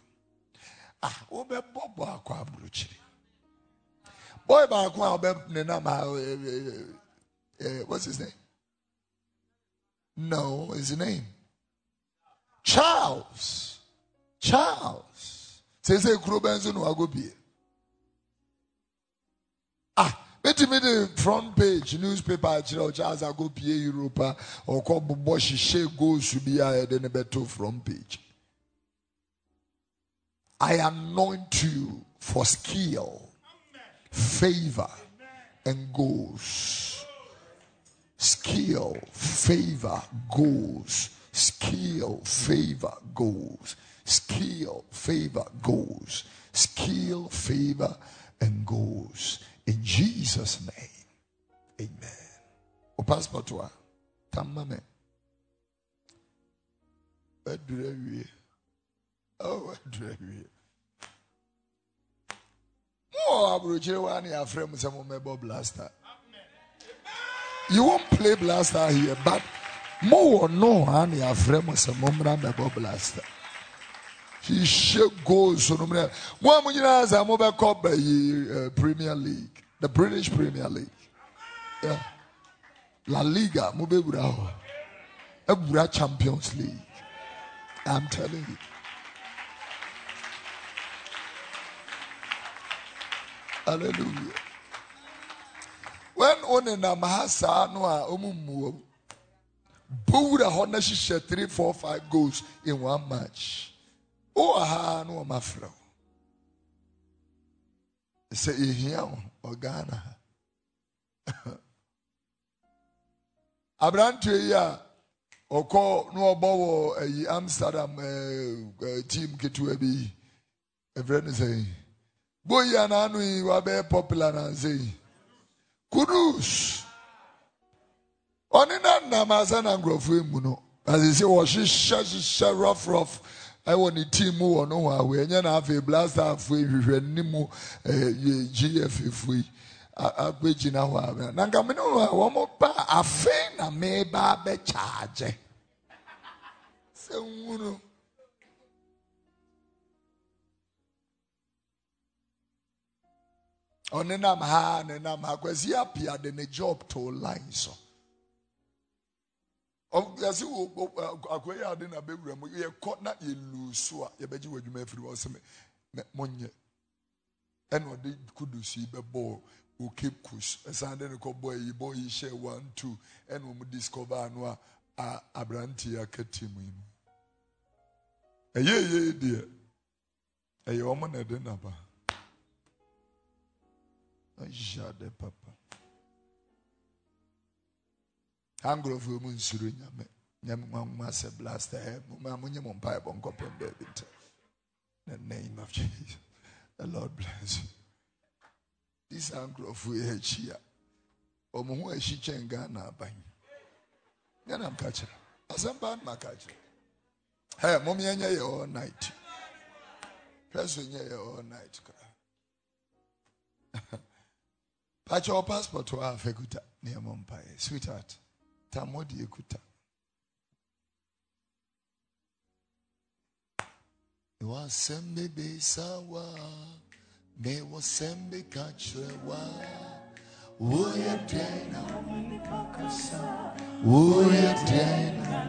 Boy, what's his name? No, his name. Charles. Says Krubenzo no agobi. Maybe the front page newspaper Charles agobi Europa or call Boshi She goes to be ahead in a better front page. I anoint you for skill, favor, and goals. Skill, favor, goals. Skill, favor, goals. Skill, favor, goals. Skill, favor, and goals. In Jesus' name. Amen. O passport to her. Tamame. Oh, blaster. You won't play blaster here, but more no honey a frame some mobile blaster. He should go so no more. One has a mobile cup by Premier League, the British Premier League. Yeah. La Liga, Mobile Bravo. A Champions League. I'm telling you. Hallelujah. When on a Mahasa no Omumu Buddha Honashisha 3, 4, 5 goals in one match. Oh, aha, no mafro. Say here or Ghana. Abrante ya or call no bow Amsterdam team get to a be a friend say. Boyana nui wabe popular and say Kudus Onina Namazan and Grofuimuno. As he say, was she rough. I want a team who no way. And have a blaster of we Nimu GF if we are waging our Nangamino, one more bar, a fan, a may barbe charge. So, Onenam ha nenam ha kwesi apia de ne job to line so. Yasi akwai ade na bewura mu ye kɔ na ye lusu a ye beji wadwuma afiri wo se me monye eno de kudusi be ball o keep kush esande ne ko boy yi share 1 2 eno mu discover anu a abranti akatimu yi eye de eye o mo na de na ba Jade papa. Anglo for moon suru nyame se blast the munye mon pipe on copper baby. In the name of Jesus. The Lord bless you. This Anglo for here. Omo ho eshi chenga na aban. Yana am catch. Asamba ma catch. Hey, mommy anya ye all night. Person ye all night. Patch your passport to our fekuta near Mumbai, sweetheart. Tamodi Kuta. It was Sembe Besawa, me was Sembe Kachrewa. Woya Dana, Woya Dana,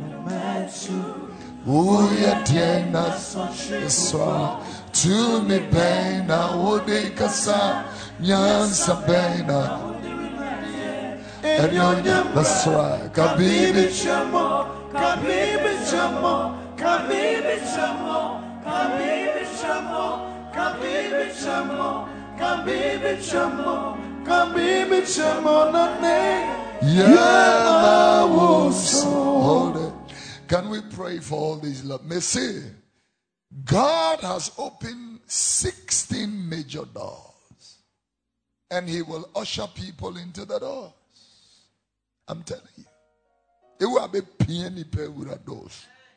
Woya Dana, Swa, to me Bena, Wobe Kasa. Nyansa Bena and that's right. Kabibi Chamo, Kabibi Chamo, Kabibi Chamo, Kabibi Chamo, Kabibi Chamo, Kabibi Chamo, Kabibi Chamo, yeah, hold it. Can we pray for all these love? Mercy. God has opened 16 major doors. And he will usher people into the doors. I'm telling you. It will be penny pay with doors.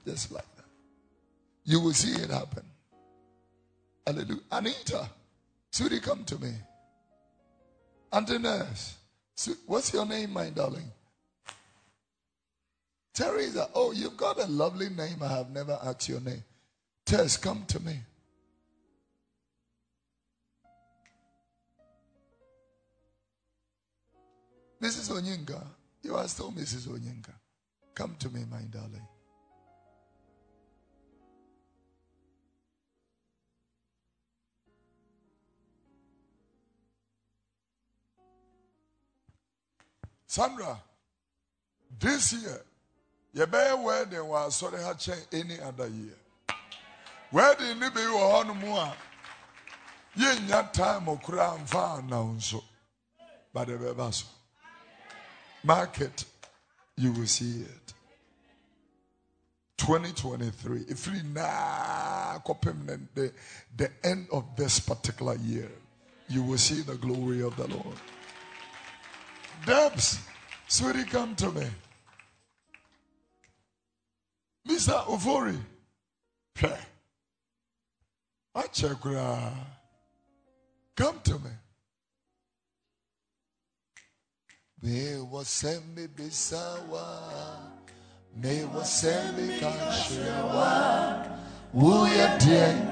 Just like that. You will see it happen. Hallelujah. Anita, sweetie, come to me. Auntie Nurse, what's your name, my darling? Teresa. Oh, you've got a lovely name. I have never asked your name. Tess, come to me. Mrs. Onyinka, you are still Mrs. Onyinka. Come to me, my darling. Sandra, this year, you better wedding was sorry had changed any other year. Wedding ni be on more. Ye nya time or crown fan now so. But the bebaso. Market, you will see it. 2023. If we now the end of this particular year, you will see the glory of the Lord. Debs, sweetie, come to me. Mr. Ofori, come to me. Me was send me bisawa, me was send me kashewa. Wuya den,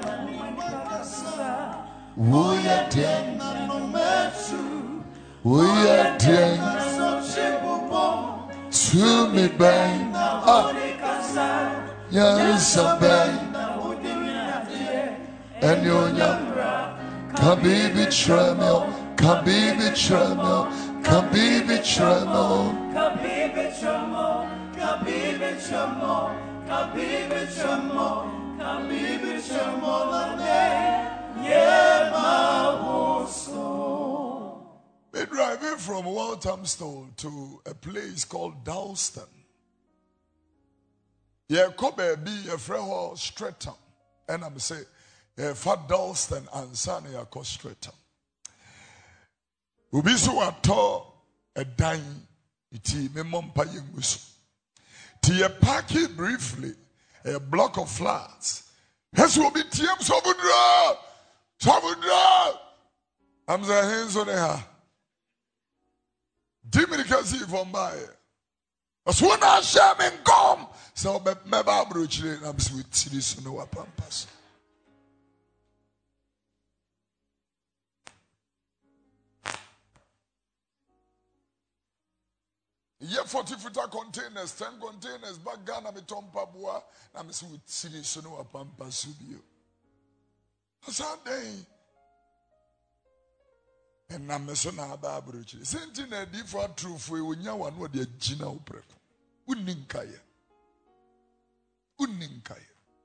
wuya den, wuya den. To me bang, yes, bang, and your young Kabibi tremel, Kabibi tremel, Kabibi tremel, Kabibi tremel, Kabibi tremel, Kabibi tremel, Kabibi tremel, yeah, my soul. We're driving from Walthamstow to a place called Dalston. Yeah, Kobe be a friend Streatham, and I'm saying, yeah, Fat Dalston and Sunny are called Streatham. We be so at a dime, iti me mompa yengusu. Ti park it briefly, a block of flats. Yes, will be TM Sobudra, Sobudra. I'm the hands on her. Diminican see from by. As one I shall come. So, my Bible, I'm sweet cities no pampas. Yeah, 40-footer containers, 10 containers, back Ghana, me Tom Pabua, I'm sweet cities no pampas. That's how they. And I'm so now Bible. Same a different truth we will know what the Gina Uprek. Uninkaya. Uninkaya.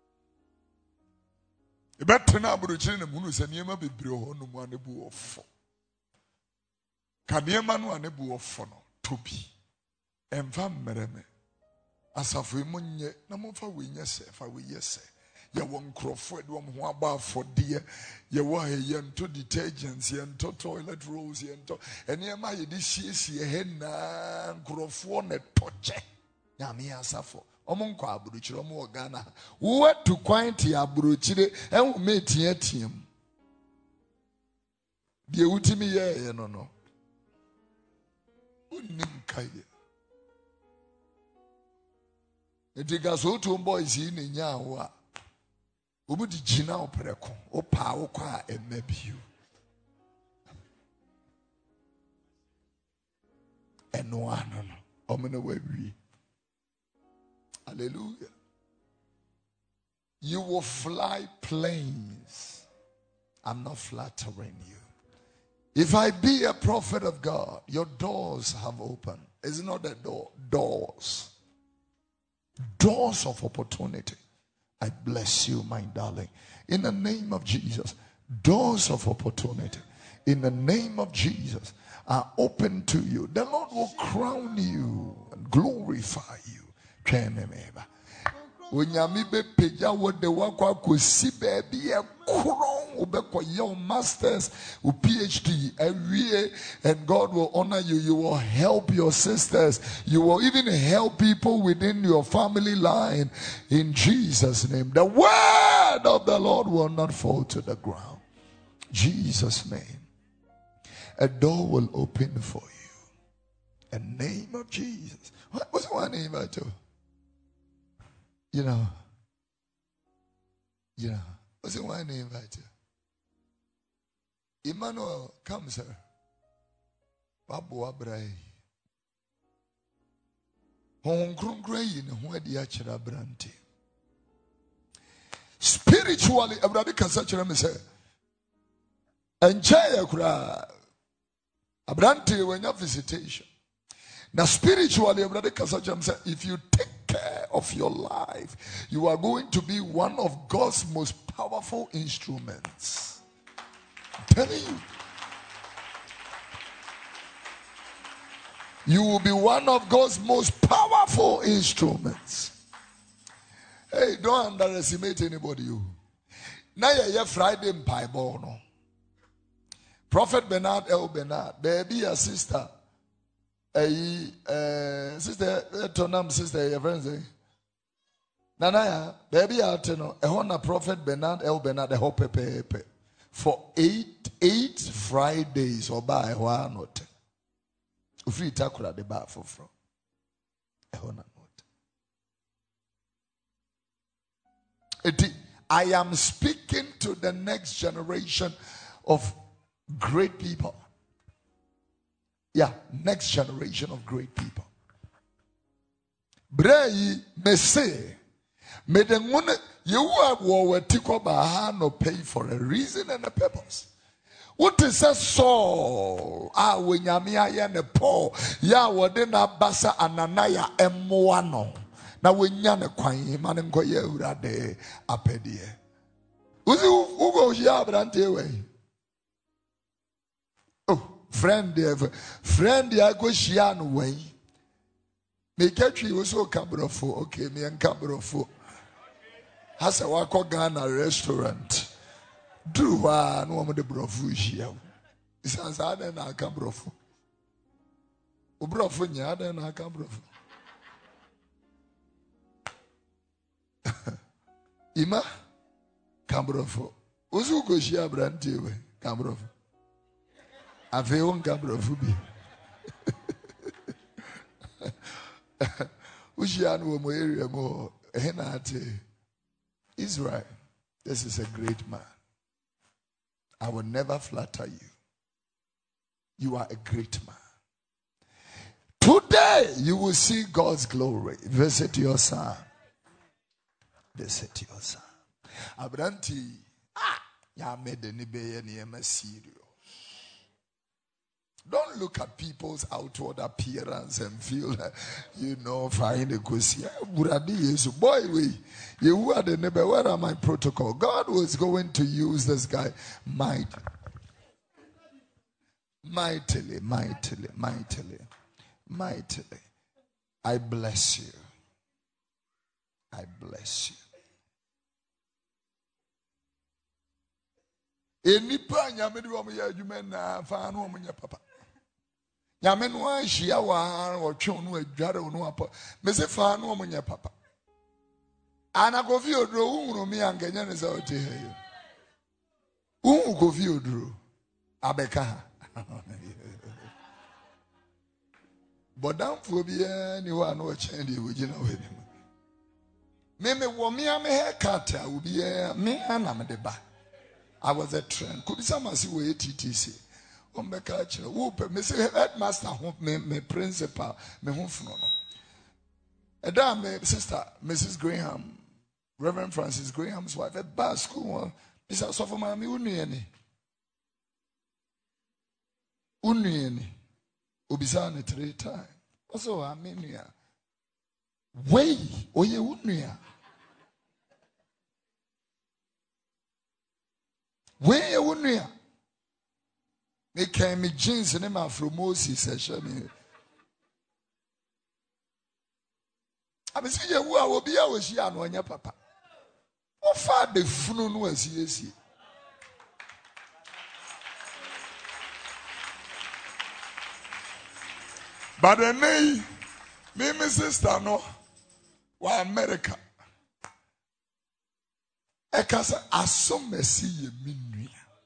A better number of children who is a Niema be bro no one a boo of four. Kadiaman one a boo of fono to be. And Van Mereme. As of we munye, no more for we yes, if I will yes. You won't Crawford, one who about for dear. You were a young to detergents, and to toilet rolls, and near my this year, henna, Crawford, a torche. Yamia Safo, Omonko Aburuchiro Ghana. What to quiet your Aburuchide and we made him. The Utimi, no. Uninkai. It got so two boys in Yawa. Ubudi Gina Opereko, Opa Oka, and maybe you. And no one, Omina we. Hallelujah. You will fly planes. I'm not flattering you. If I be a prophet of God, your doors have opened. It's not a door, doors. Doors of opportunity. I bless you, my darling. In the name of Jesus, doors of opportunity, in the name of Jesus, are open to you. The Lord will crown you and glorify you. When you be peja what the work could see baby a crown your masters, PhD, and God will honor you. You will help your sisters. You will even help people within your family line. In Jesus' name, the word of the Lord will not fall to the ground. Jesus' name. A door will open for you. In the name of Jesus. What's one name I told? You know. What's one name I told? Emmanuel, come, sir. Babu Abrai. Spiritually, everybody can search them and say, and Jaya Kura Abrante when you visitation. Now, spiritually, everybody can search them and say, if you take care of your life, you are going to be one of God's most powerful instruments. I'm telling you. You will be one of God's most powerful instruments. Hey, don't underestimate anybody. Now you're Friday in Bible, no? Prophet Bernard L. Bernard, baby, a sister, sister, Tonam sister, your friends, Nanaya, baby, I tell you, a Prophet Bernard L. Bernard, a hope for 8 Fridays or by one not. Free takura the bar for from. I am speaking to the next generation of great people. Yeah, next generation of great people. Bray me say, me the one you are no pay for a reason and a purpose. What is a soul? When Yamia and Paul, Wadena Basa Ananaya Moano. Now when Yana Quine, Manangoya de Apedie. Ugo Yabrante way. Oh, friend, I go Shian way. Me catchy was so cabrofo, okay, me and cabrofo. Has a Wako Ghana restaurant. Do one woman the brofu here. It's as I then I can brofu. Ubrofu nya then I can brofu. Ima Cambrofu. Uzu go shia branti we Cambrofu. Ave on Cambrofu bi. Ujian wo mo area mo henate Israel. This is a great man. I will never flatter you. You are a great man. Today you will see God's glory. Visit your son. Visit your son. Abranti, ya made the nibe ni serious. Don't look at people's outward appearance and feel, find a question. Boy, you are the neighbor. Where are my protocol? God was going to use this guy mightily. I bless you. I bless you. Enipa nyame de wo ya adwuma na fa no omunya papa. Nyame no ahia wa otwe no adware no apa. Me se fa no omunya papa. Ana kofi odro unru mi anganya ne za ote he. Kofi odro abeka ha. Bodamfo bia ni wa no ochen de wogina we ni. Me wo mi ame haircut a obi me anam de ba. I was a trend. Could someone see where TTC? Me say headmaster, me principal, me home from. And then me sister, Mrs. Graham, Reverend Francis Graham's wife, at bar school. Me say so for me unieni. Obisane 3 times. Also I mean ya. Way oye unia. Where you wouldn't me came me jeans and my from Moses. I mean, see, who I will be. I was young when your papa. What far the funu was yes. But the name, me sister no, wa America. Ekasa asomesi ye minua.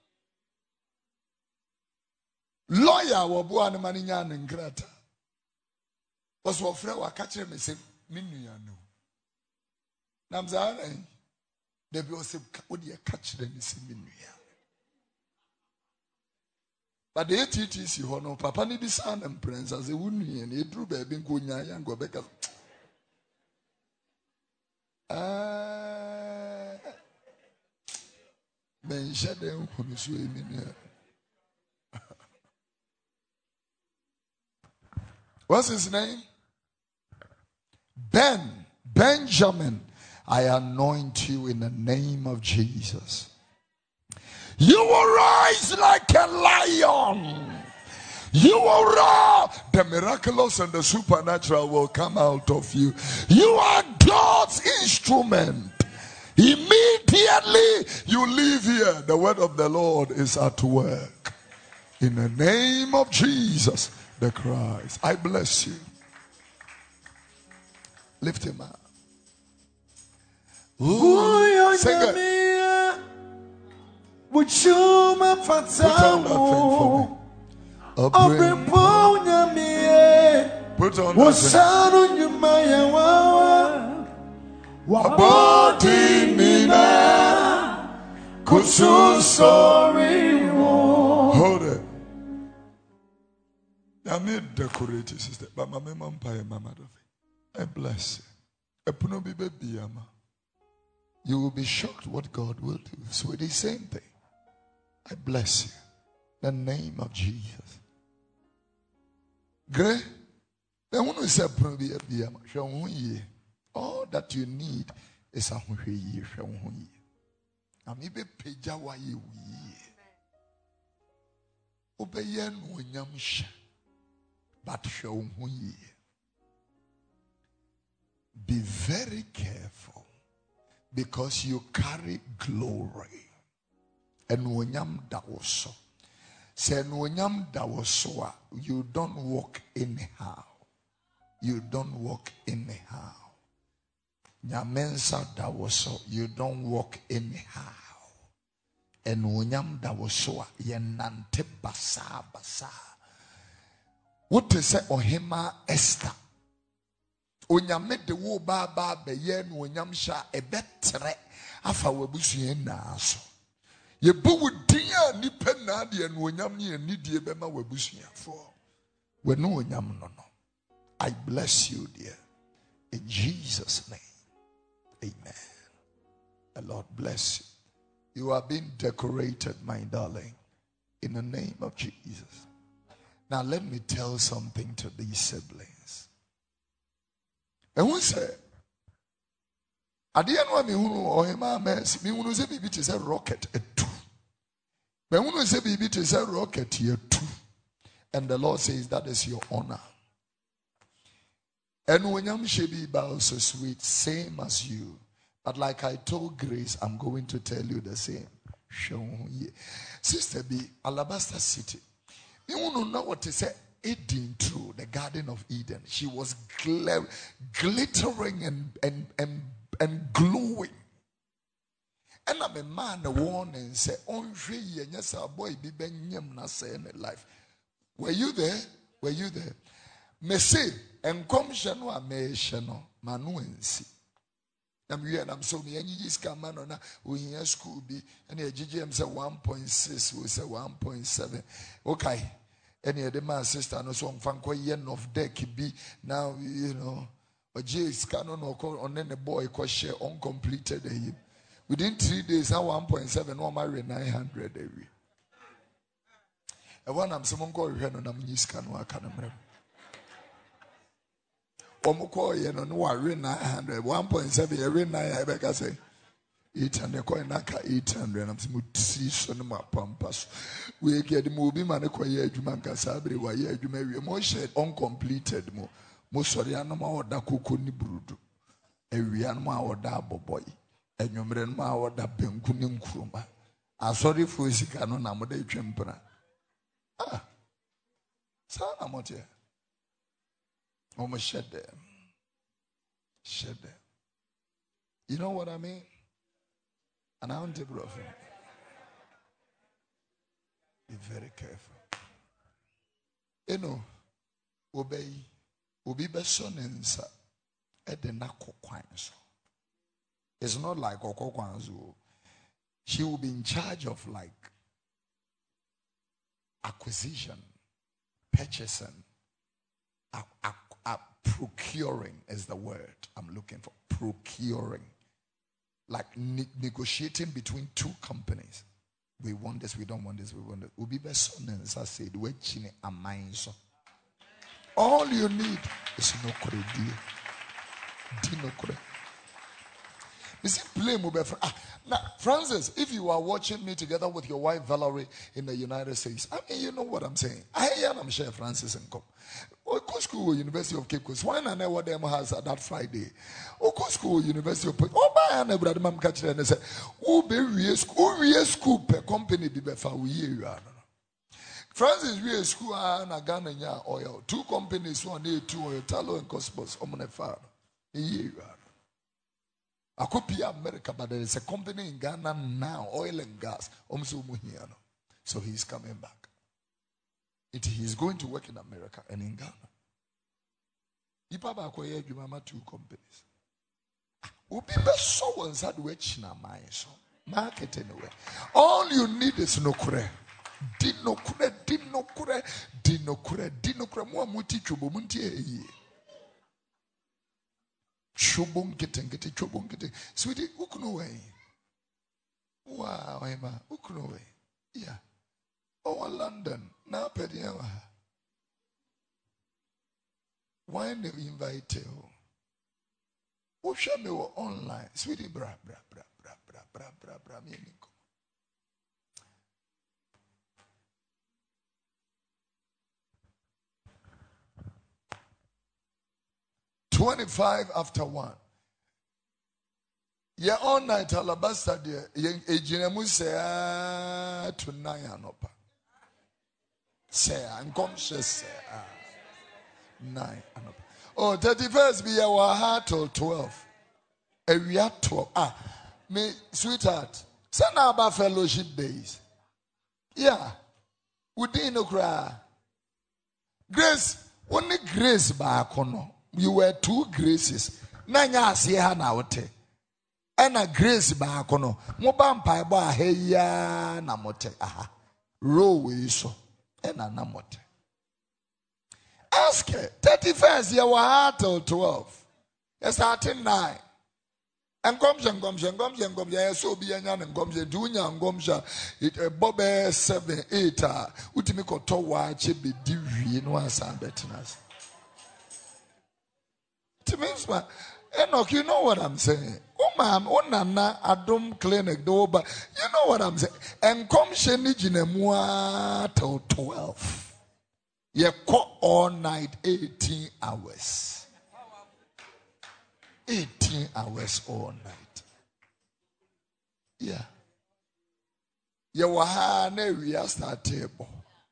Lawyer wo bo an mani nya ngrata. Was wo frɛ wa ka kire me se minua no. Nam za de bi o se wo de ka kire ni se minua. But the ATTC hono papa ni bi san and prince as a wunua na edru ba bi nko nya ya ngo beka. What's his name? Benjamin. I anoint you in the name of Jesus. You will rise like a lion. You will roar. The miraculous and the supernatural will come out of you. You are God's instrument. Immediately you leave here, the word of the Lord is at work. In the name of Jesus the Christ, I bless you. Lift him up. Sing it. Put on that thing for me. Put on that thing. Hold it. I made decorated sister, but my mama I bless you. You will be shocked what God will do. So it is the same thing. I bless you. In the name of Jesus. Gre, all that you need is a amibe peja wa ye wi obeye no nyam hye but hwe ho ye. Be very careful because you carry glory and wonyam da woso say no wonyam da woso you don't walk anyhow. You don't walk anyhow. Nyamensa da woso, you don't walk anyhow. And wonyam da woso ye nante basa basa. What to say ohima Esther? Onyame de wo ba ba be ye no onyam sha ebetre afa wabusu na so. Ye bu dia nipa na de no onyam ne anidie be ma wabusu afo. We no onyam no no. I bless you, dear. In Jesus' name. Amen. The Lord bless you. You are being decorated, my darling. In the name of Jesus. Now let me tell something to these siblings. And who said, at the end of me who say baby is a rocket a two. But who say baby is a rocket here too. And the Lord says that is your honor. And when I'm shebi bow so sweet, same as you. But like I told Grace, I'm going to tell you the same. Sister B, Alabaster City. You want to know what to say? Eden through the Garden of Eden. She was glittering and glowing. And I'm a man a warning say, yes, our boy be benyam na say in life. Were you there? Were you there? Me say, and come shano a me shano, manuensi. I'm so me and you can man on we in school be and a GGM say 1.6, we say 1.7. Okay. Any of the man sister no so fan kwa yen of deck be now, you know, a J scanner no call on any boy ko share uncompleted within 3 days now 1.7 no marry 900 every. And one I'm someone call you no nam ni scanner akanamrem. Omukọ ye no no worry 900 1.7 every 9 I beg say 800 coin naka 800 I'm saying see so no ma pampas we get mo bi ma ne koye adwuma nkasa abre wa ye adwuma wie mo shed uncompleted mo sori anu ma oda koko ni brudu ewie anu ma oda aboboy enwomre no ma oda benku ni nkuruma asori fo sika no na mo da twempra sa na mo tie Almost shed them. Shed them. You know what I mean? And I want to bro. Be very careful. You know, obey. Obi beson insa. It's not like Okokwanzu. She will be in charge of like acquisition, purchasing, procuring is the word I'm looking for. Procuring. Like negotiating between two companies. We want this, we don't want this, we want this. Ubi beson insa said, we chine amainso. All you need is no credit. Dino credit. You see, play mobile. Now, Francis, if you are watching me together with your wife Valerie in the United States, I mean, you know what I'm saying. I am sure Francis and come. Oko School, University of Cape Coast. Why not know what them has that Friday? Oko School, University of Cape Coast. Oh, by an brother, mom catch it and say, "Oh, be school per company be before we hear." Francis, we school and a Ghana oil. Two companies, one day, two oil, Talo and Cosmos, Omonefar. I could be America, but there is a company in Ghana now, oil and gas. So he's coming back. He's going to work in America and in Ghana. Ipaba acquire two companies. Market anyway. All you need is no kure. Dinokure. Mua muti chubo munti ye. Chobong getting. Sweetie, ukno way. Wow, Emma, ukno way. Yeah. Oh, London. Now, Pediawa. Why do you invite you? Oh, show me online. Sweetie, bra. Me 25 after 1. Yeah, all night alabasta dear. Ejinemu say tonight anopa. Say I'm conscious say 9 anopa. Oh, 31st be our heart till 12. We are 12. Me sweetheart. Send about fellowship days. Yeah. Udi no cry. Grace, only grace ba kono. You were 2 graces. Nanya asiha na wote. Ena grace ba kono. Moba mpa ba heya na mote. Aha. Row iso. Ena na mote. Ask her. 31st you were till 12. You starting 9. And ngomsha so bi anya na ngomsha du nya ngomsha bobe 7 8 utimi koto wa che be di wie no asan betinas. It means Enoch, you know what I'm saying. Oh man, nana Adom clinic do but you know what I'm saying. And ngomsha ni jinemua till 12. You call all night 18 hours. 18 hours all night. Yeah. You were na we are start table.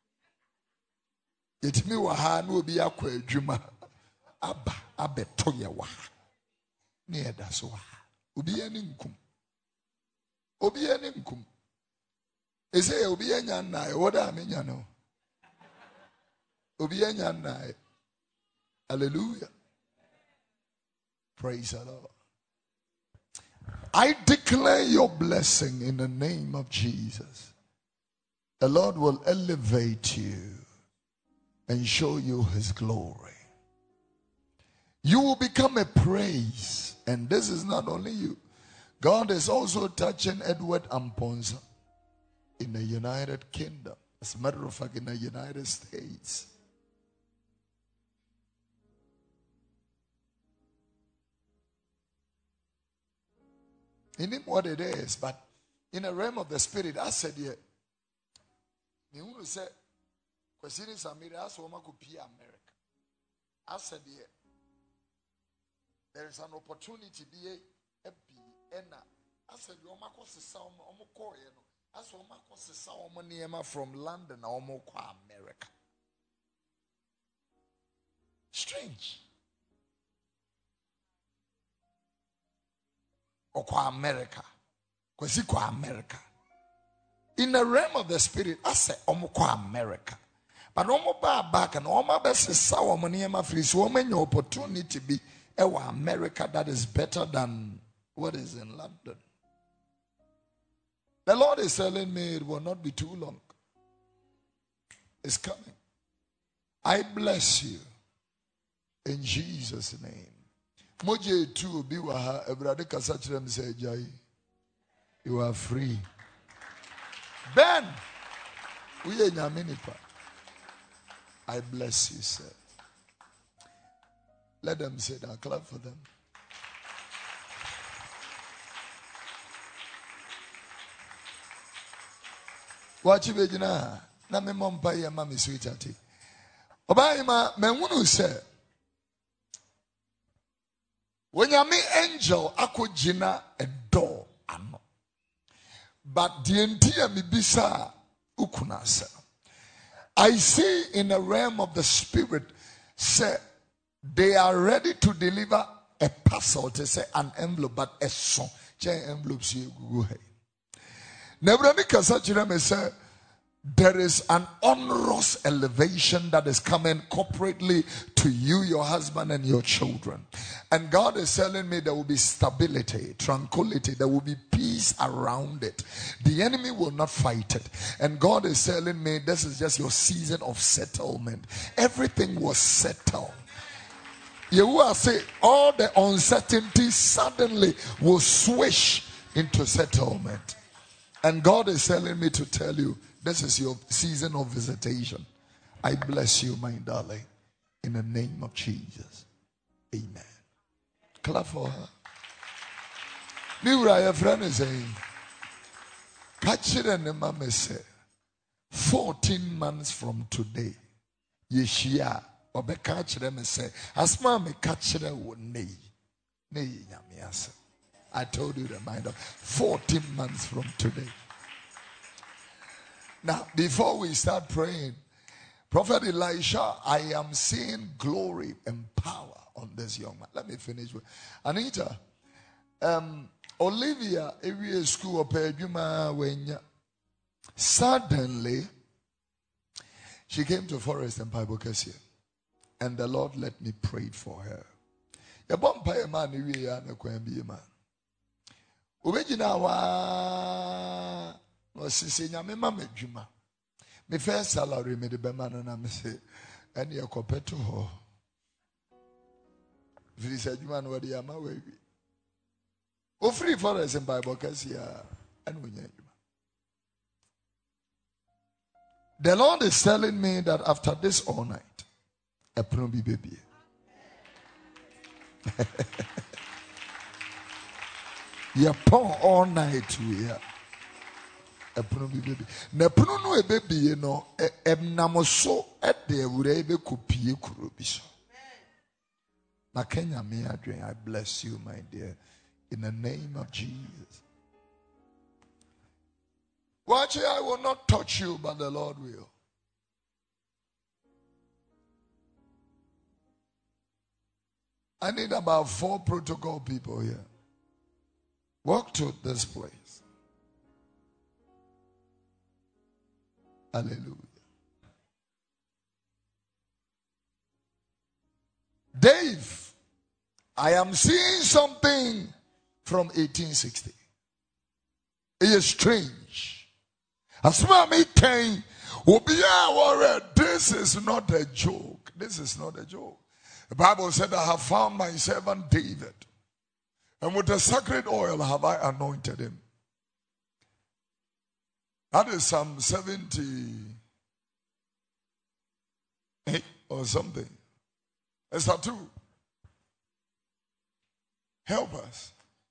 It me waha no be akwa adwuma. Abeto ye waha. Na eda so waha. Obi ani nkum. Ese obi anya na e woda amenya no. Obi anya na. Hallelujah. Praise the Lord. I declare your blessing in the name of Jesus. The Lord will elevate you and show you his glory. You will become a praise. And this is not only you. God is also touching Edward Amponza in the United Kingdom. As a matter of fact, in the United States. He knew what it is, but in the realm of the spirit, I said, yeah. You say, Kwesini Samiri, I saw America. I said, yeah. There is an opportunity be a ena. I said, you almost sound I saw Niema from London, America. Strange. Okwa America. Kwasi kwa America. In the realm of the spirit, I say omukwa America. But omo ba back and omo best saw money ma free. So many opportunity be America that is better than what is in London. The Lord is telling me it will not be too long. It's coming. I bless you in Jesus' name. Moje tu bi wa ha ebrade kasa kire me say jai. You are free. Ben, we are nyaminipa. I bless you, sir. Let them say that. Clap for them. Watch you, Vegina. Na me mompa ya mami sweetheart. Obaima me wunu say. When you meet angel, akujina a door ano. But the entire mibisa ukunasa. I see in the realm of the spirit, say they are ready to deliver a parcel to say an envelope, but a song. Envelopes you go ahead. Never say there is an onerous elevation that is coming corporately to you, your husband, and your children. And God is telling me there will be stability, tranquility, there will be peace around it. The enemy will not fight it. And God is telling me this is just your season of settlement. Everything was settled. You will say all the uncertainty suddenly will swish into settlement. And God is telling me to tell you, this is your season of visitation. I bless you, my darling, in the name of Jesus. Amen. Clap for her. Your friend is saying, catch it and the mama say, 14 months from today, Yeshia, or be catch them and say, as mommy catch it one day. I told you the mind of 14 months from today. Now, before we start praying, Prophet Elisha, I am seeing glory and power on this young man. Let me finish with Anita. Olivia, every school of Peduma, when suddenly she came to Forest and Bible Cassia, and the Lord let me pray for her. A bumpire man, you are a quambi man. Ubejina no sisinya me mama dwuma me first salary me de be man na me say ene ekopeto ho viri se dwuma no wadi ama we wi o free Forest in Bible Cassia and we dwuma. The Lord is telling me that after this all night a pron be baby. You pon all night we are. Epuno bi baby. Na epuno no e baby no emnamoso e de ewure be kopie kuro bi so. Na Kenya me adwen. I bless you, my dear, in the name of Jesus. Watch it, I will not touch you, but the Lord will. I need about 4 protocol people here. Walk to this place. Hallelujah. Dave, I am seeing something from 1860. It is strange. As mommy came, this is not a joke. This is not a joke. The Bible said, I have found my servant David, and with the sacred oil have I anointed him. That is Psalm 78 or something. It's that too. Help us.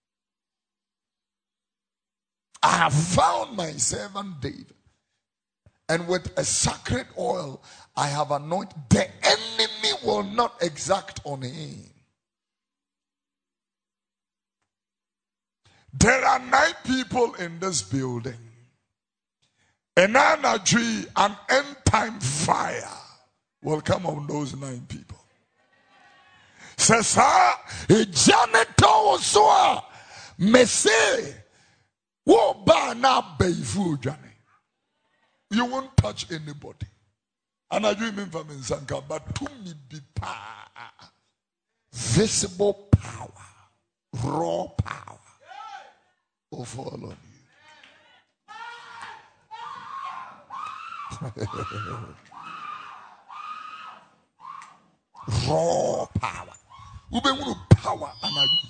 I have found my servant David, and with a sacred oil I have anointed. The enemy will not exact on him. There are 9 people in this building. An energy, an end time fire will come on those 9 people. Says, a janitor so Me say, wo ba na beifu dwane. You won't touch anybody. And I dream from Insanka, but to me be power, visible power, raw power will fall on you. Raw power. Ube unu power anagi.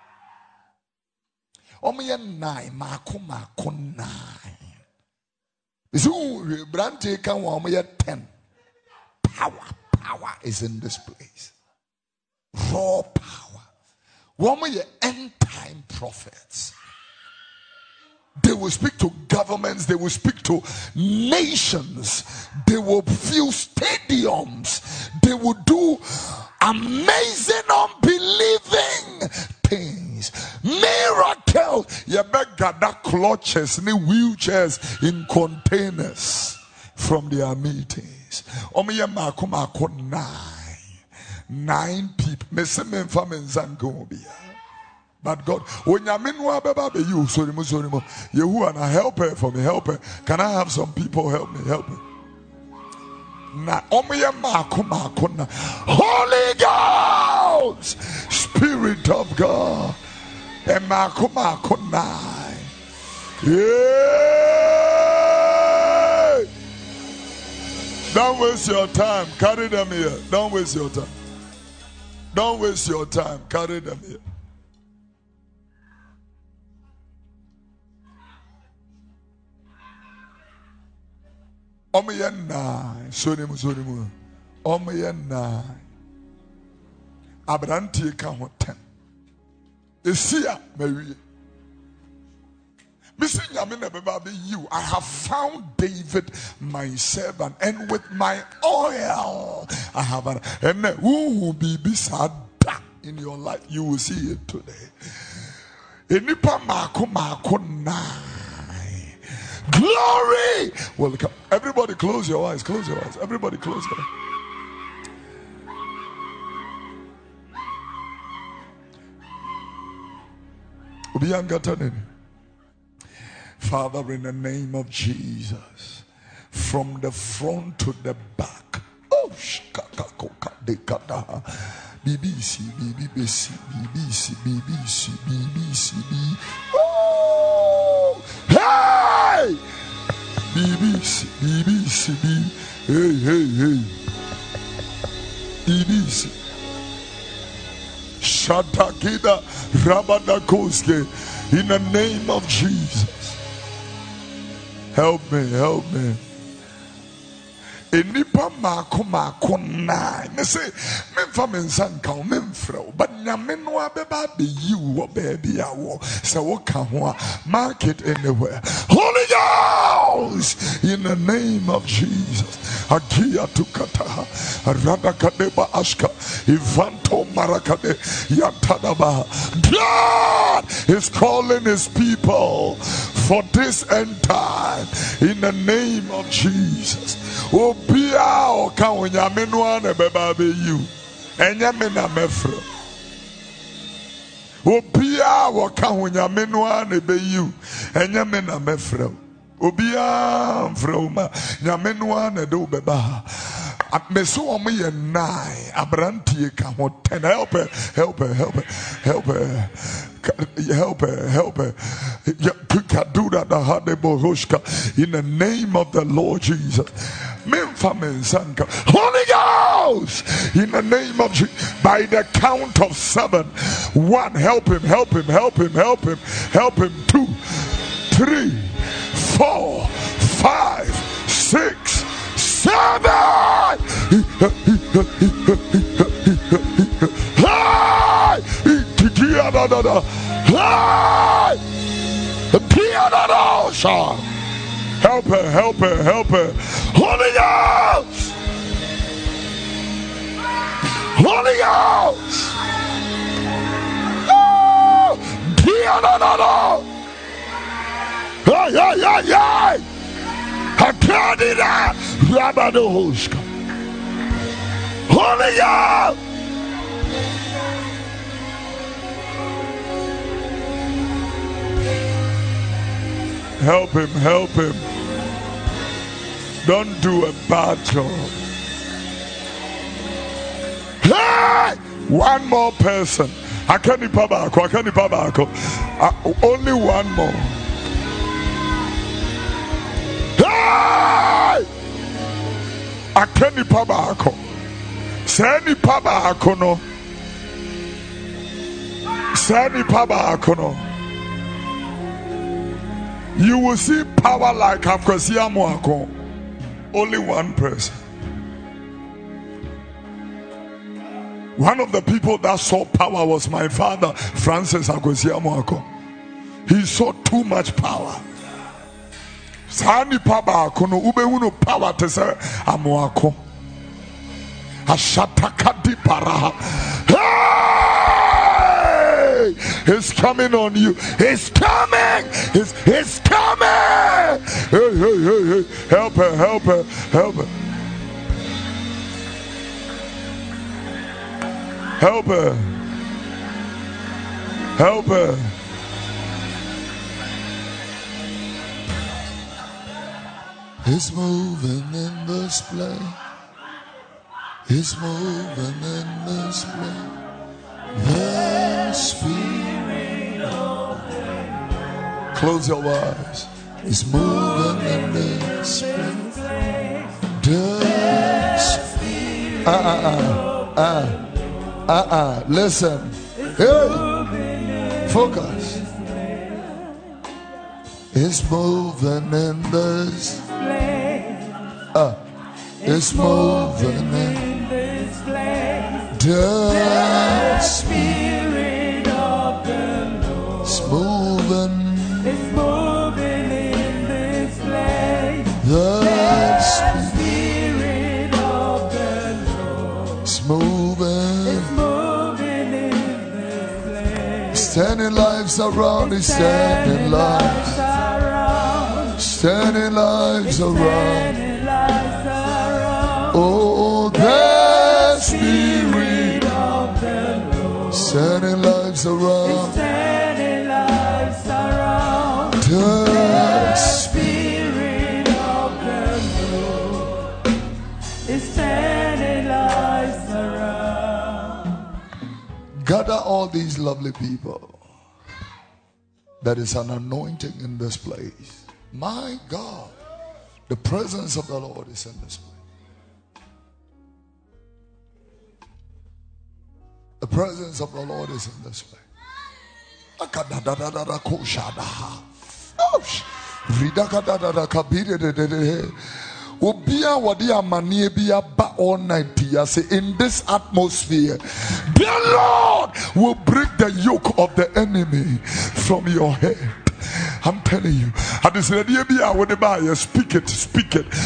Omiye nine, mako nine. So Brante can omiye 10. Power is in this place. Raw power. Omiye end time prophets. They will speak to governments, they will speak to nations, they will fill stadiums, they will do amazing, unbelieving things. Miracles. You better gather clutches, wheelchairs in containers from their meetings. Nine people. But God, when you mean what about you, sorry, you and I help her for me, help her. Can I have some people help me? Holy Ghost, Spirit of God, and yeah. Don't waste your time. Carry them here. Don't waste your time. Don't waste your time. Carry them here. Sonimu. Abranti count 10. Esia Mary. You, I have found David, my servant, and with my oil, I have an and who will be beside in your life. You will see it today. Glory will come. Everybody close your eyes. Close your eyes. Everybody close your eyes. Father, in the name of Jesus, from the front to the back. Oh, BBC. Oh, hey! BBC. Hey. BBC. Shatakida Rabadakoske. In the name of Jesus. Help me. Enipa mako na me say me fa me nsanka me mfrɛ but nyame no abeba be you wo baby awo say wo ka ho market anywhere. Holy Ghost, in the name of Jesus. Agia tukata radakadeba ashka ivanto marakade yatadaba. God is calling his people for this end time in the name of Jesus. Obia o ka onyame no ana beba be you enyame na mefro. Obia o ka onyame no ana be you enyame na mefro. Obia mfroma nyame no ana de obeba. Meso omo ye nine abrantie ka ho 10. Help her. In the name of the Lord Jesus. Holy Ghost, in the name of Jesus. By the count of 7. 1, help him. 2, 3, 4, 5, 6, 7. Help her. Holy Ghost. Yeah. Hakadida Rabadoska. Holy Ghost. Help him, help him. Don't do a bad job. Hey! One more person. Only one more. Hey! Akeni pabako. Seni pabako no. Seni pabako no. You will see power like Afkosia Moako. Only one person. One of the people that saw power was my father, Francis Afkosia Moako. He saw too much power. Sani paba kono ubewuno power to say Amoako. Ashatakadi paraha. He's coming on you. He's coming. He's coming. Hey. Help her. He's moving in this place. He's moving in this place. The Spirit of the Lord. Close your eyes. He's moving in this place. Listen. Hey. Focus. He's moving in this place. It's moving in this place. The Spirit of the Lord. It's moving. It's moving in this place. The Spirit of the Lord. It's moving. It's moving in this place. He's turning lives around. He's turning lives around. Turning lives around. Oh, the Spirit of the Lord. Turning lives around. Turning lives around. The Spirit of the Lord is turning lives around. Gather all these lovely people. There is an anointing in this place. My God, the presence of the Lord is in this place. The presence of the Lord is in this place. All night, in this atmosphere, the Lord will break the yoke of the enemy from your head. I'm telling you, speak it. Speak it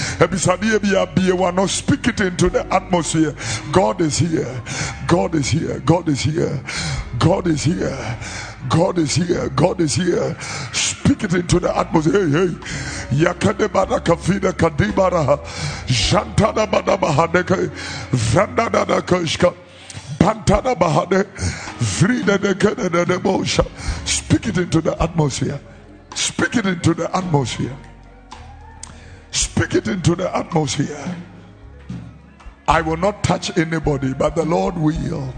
into the atmosphere. God is here. God is here. God is here. God is here. God is here. God is here. Speak it into the atmosphere. Hey. Yakade baraka fida kadibara. Jantana badabahadeke. Vandada koshka. Pantana bahade. Vrida de bosha. Speak it into the atmosphere. Speak it into the atmosphere. Speak it into the atmosphere. I will not touch anybody, but the Lord will.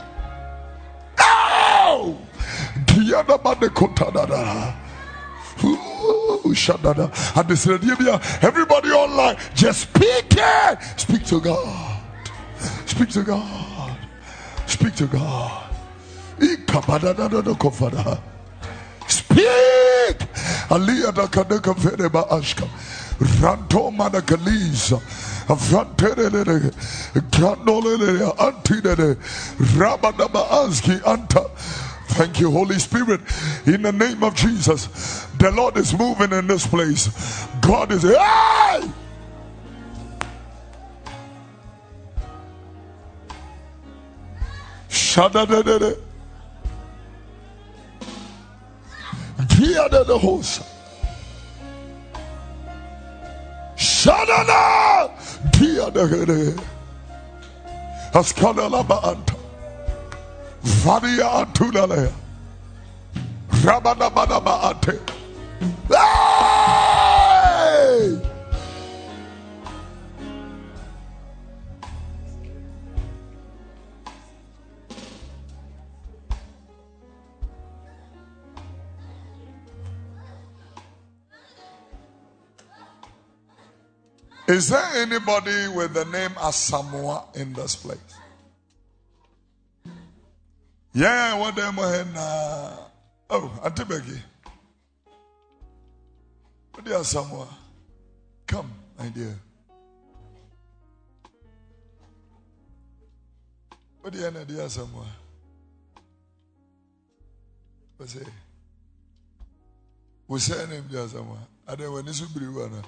Oh! Everybody online, just speak it. Speak to God. Speak to God. Speak to God. Speak. Aliyah da kadeka vereba ashka. Ranto manakaliza. Avantere gandole antide rabadaba aski anta. Thank you, Holy Spirit. In the name of Jesus, the Lord is moving in this place. God is hey! Shadadadada. Dia the host. Shadana. Dia the Askadala Baanta. Vadia Atulale. Rabana Badaba Ate. Is there anybody with the name Asamoah in this place? Yeah, what them oh, Auntie Becky. What is Asamoah? Come, my dear. What do you know, dear Asamoah? What's it? What's her name, dear Asamoah? I don't want to be one.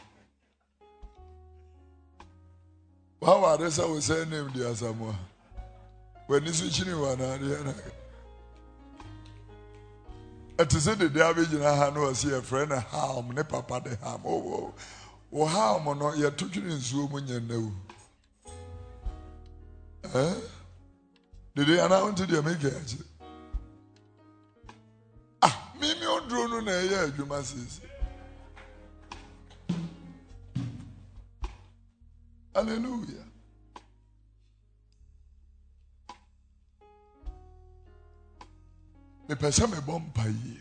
How are they? What's her name, dear Asamoah? When you switch anyone, it is the damage in a hand was here, friend, a harm, ne papa de harm. Oh, harm or not, you're touching in Zoom when you know. Eh? Did they announce to the American? Ah, me on drone on a year, you must say. Hallelujah. Me pesa me bomba ye.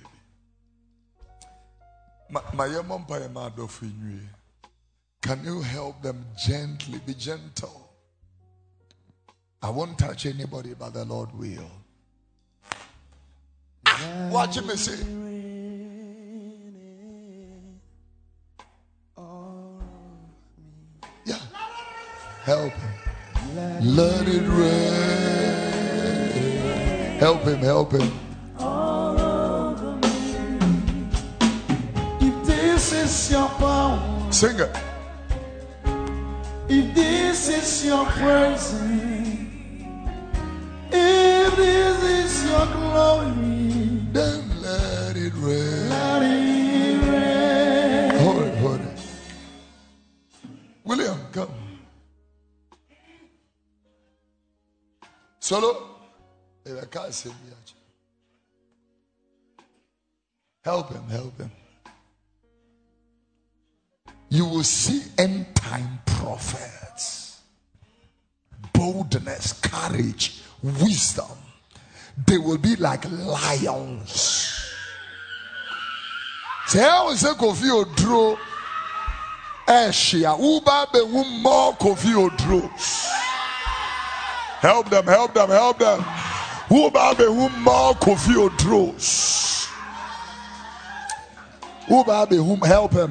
My bomba ye ma do for you. Can you help them gently? Be gentle. I won't touch anybody, but the Lord will. Watch me say. Yeah. Help him. Let it rain. Help him, help him. Your power. Sing it. If this is your presence, if this is your glory, then let it rain. Let it rain. Hold it. William, come. Solo. Help him. You will see end time prophets, boldness, courage, wisdom. They will be like lions. Say, how is it Kofi Odro? Asia, Uba be more Kofi Odro. Help them. Uba be more Kofi Odro. Help them.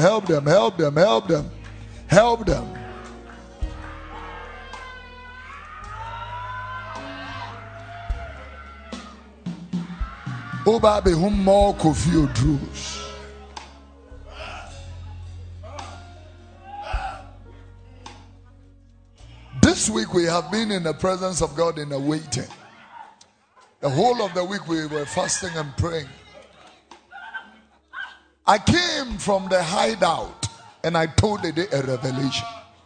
Oba be whom more Kofi Odros. This week we have been in the presence of God in a waiting. The whole of the week we were fasting and praying. I came from the hideout and I told the day a revelation.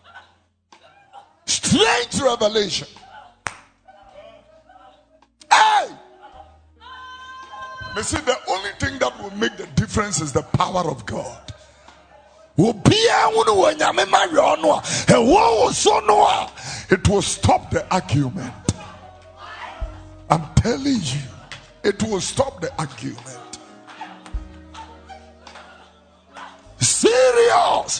Strange revelation. Hey! You see, the only thing that will make the difference is the power of God. It will stop the argument. I'm telling you, it will stop the argument. Serious.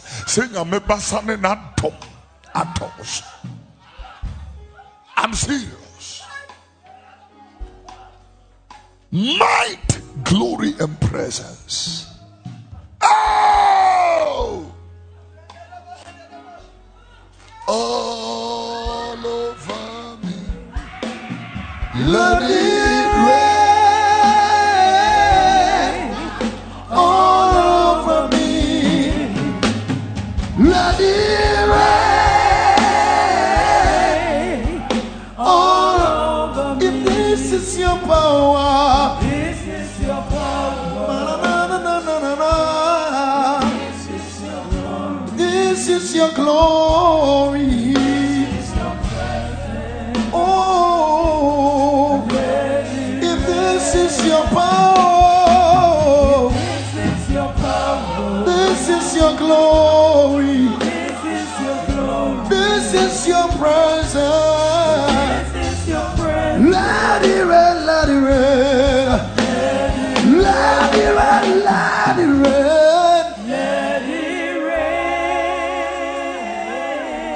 I'm serious. Might, glory, and presence. Oh! All over me. Let it rain. All over me. Let it rain. All over me. if this is your power, This is your power. This is your glory. Oh, if this is your power, this is your glory. This is your presence. Let it rain, let it rain. Let it rain, let it rain.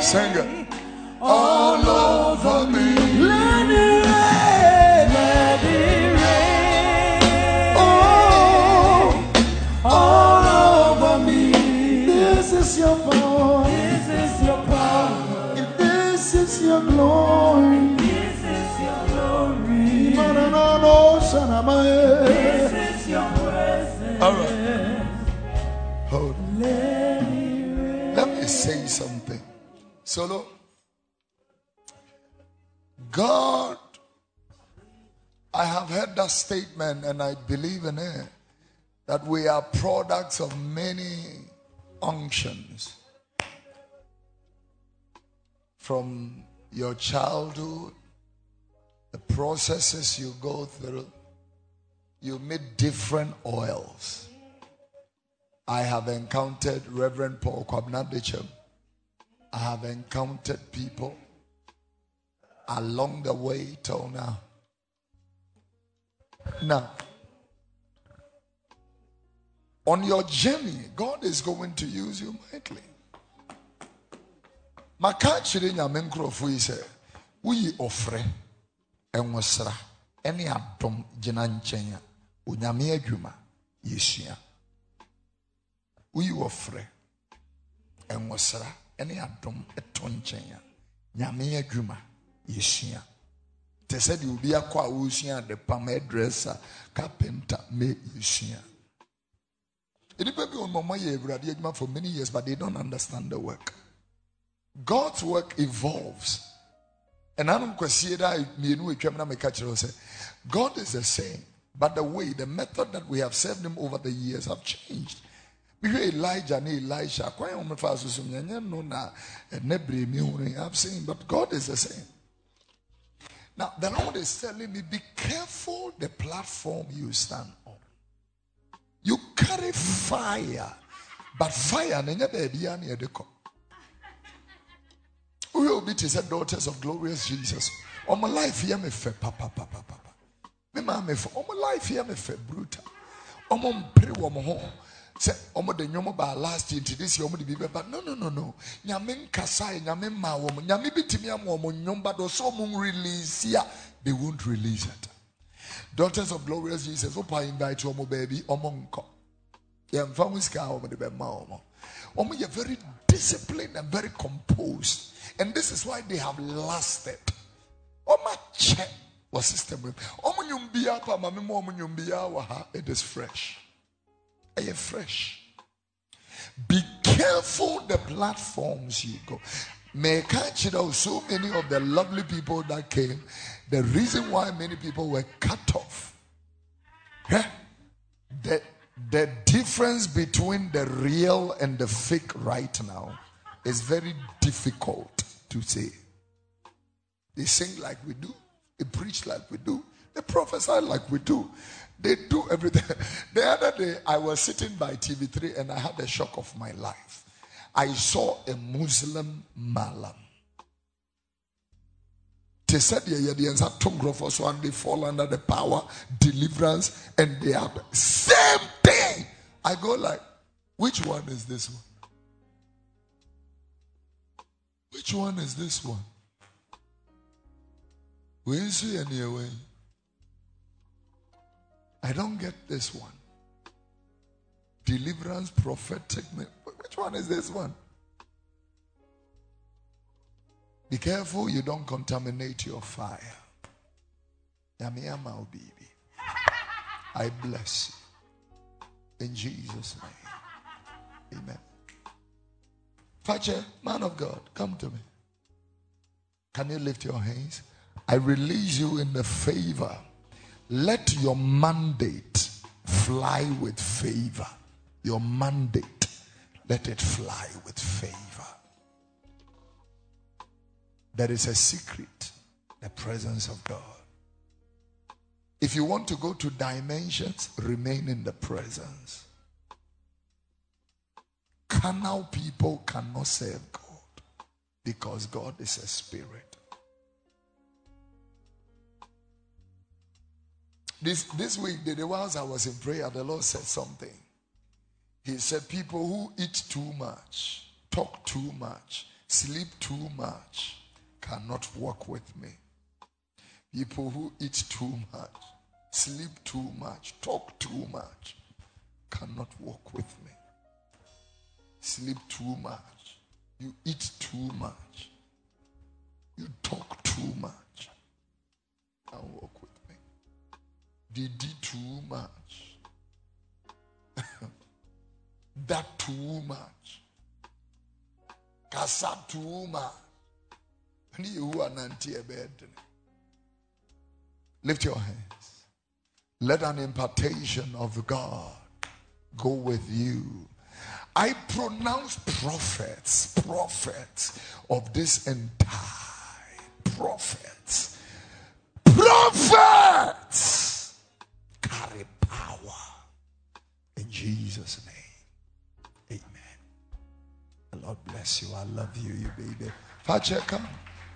Sing it. All over me. Let it rain, let it rain. Oh, all over me. This is your power. This is your power. This is your glory. This is your glory. This is your presence. All right. Hold on. Let me say something. Solo. God, I have heard that statement and I believe in it, that we are products of many unctions. From your childhood, the processes you go through, you meet different oils. I have encountered Reverend Paul Kwabnadichem. I have encountered people along the way till now. Now, on your journey, God is going to use you mightily. Makachiri nyamenkrofo yi se uyi ofre enwosra ene adom gina nchen a onyame adwuma yesua. Uyi ofre enwosra ene adom eto nchen a nyame adwuma yesua. Te said you be a kwa usua the palm dresser carpenter me yesua. It may be on mama ye for many years, but they don't understand the work. God's work evolves. And I don't consider God is the same, but the way, the method that we have served him over the years have changed. Elijah and Elisha, I've seen, but God is the same. Now, the Lord is telling me, be careful the platform you stand on. You carry fire, but fire we will be daughters of glorious Jesus. On my life here me fe papa. Me ma me fe. On my life here me fe brutal. On my pray wo mo ho. Say on the nyomo ba last year this year mo de be but no. Nyame nkasa nyame ma wo mo. Nyame bitimi am wo mo nyomba do so mo release here. They won't release it. Daughters of glorious Jesus, opa invite you, baby, omonko. Yeah, famouska omo de be ma omo. Omo you very disciplined and very composed. And this is why they have lasted. Omo check was system. Omo nyumbia pa mama mo omo nyumbia wa ha. It is fresh. It is fresh. Be careful the platforms you go. May I catch it out so many of the lovely people that came. The reason why many people were cut off. The difference between the real and the fake right now is very difficult to say. They sing like we do. They preach like we do. They prophesy like we do. They do everything. The other day, I was sitting by TV3 and I had a shock of my life. I saw a Muslim malam. They said they fall under the power, deliverance, and they are the same thing. I go like, which one is this one? Which one is this one? Where is he anyway? I don't get this one. Deliverance, prophetic. Which one is this one? Be careful you don't contaminate your fire. Yamiyama baby. I bless you. In Jesus' name. Amen. Fache, man of God, come to me. Can you lift your hands? I release you in the favor. Let your mandate fly with favor. Your mandate, let it fly with favor. There is a secret, the presence of God. If you want to go to dimensions, remain in the presence. Carnal people cannot serve God because God is a spirit. This week, whilst I was in prayer, the Lord said something. He said, people who eat too much, talk too much, sleep too much cannot walk with me. People who eat too much, sleep too much, talk too much, cannot walk with me. Sleep too much, you eat too much, you talk too much, can't walk with me. They did too much, that too much, kasa too much. Lift your hands. Let an impartation of God go with you. I pronounce prophets of this entire prophets carry power in Jesus' name. Amen. The Lord bless you. I love you, you baby. Fache, come.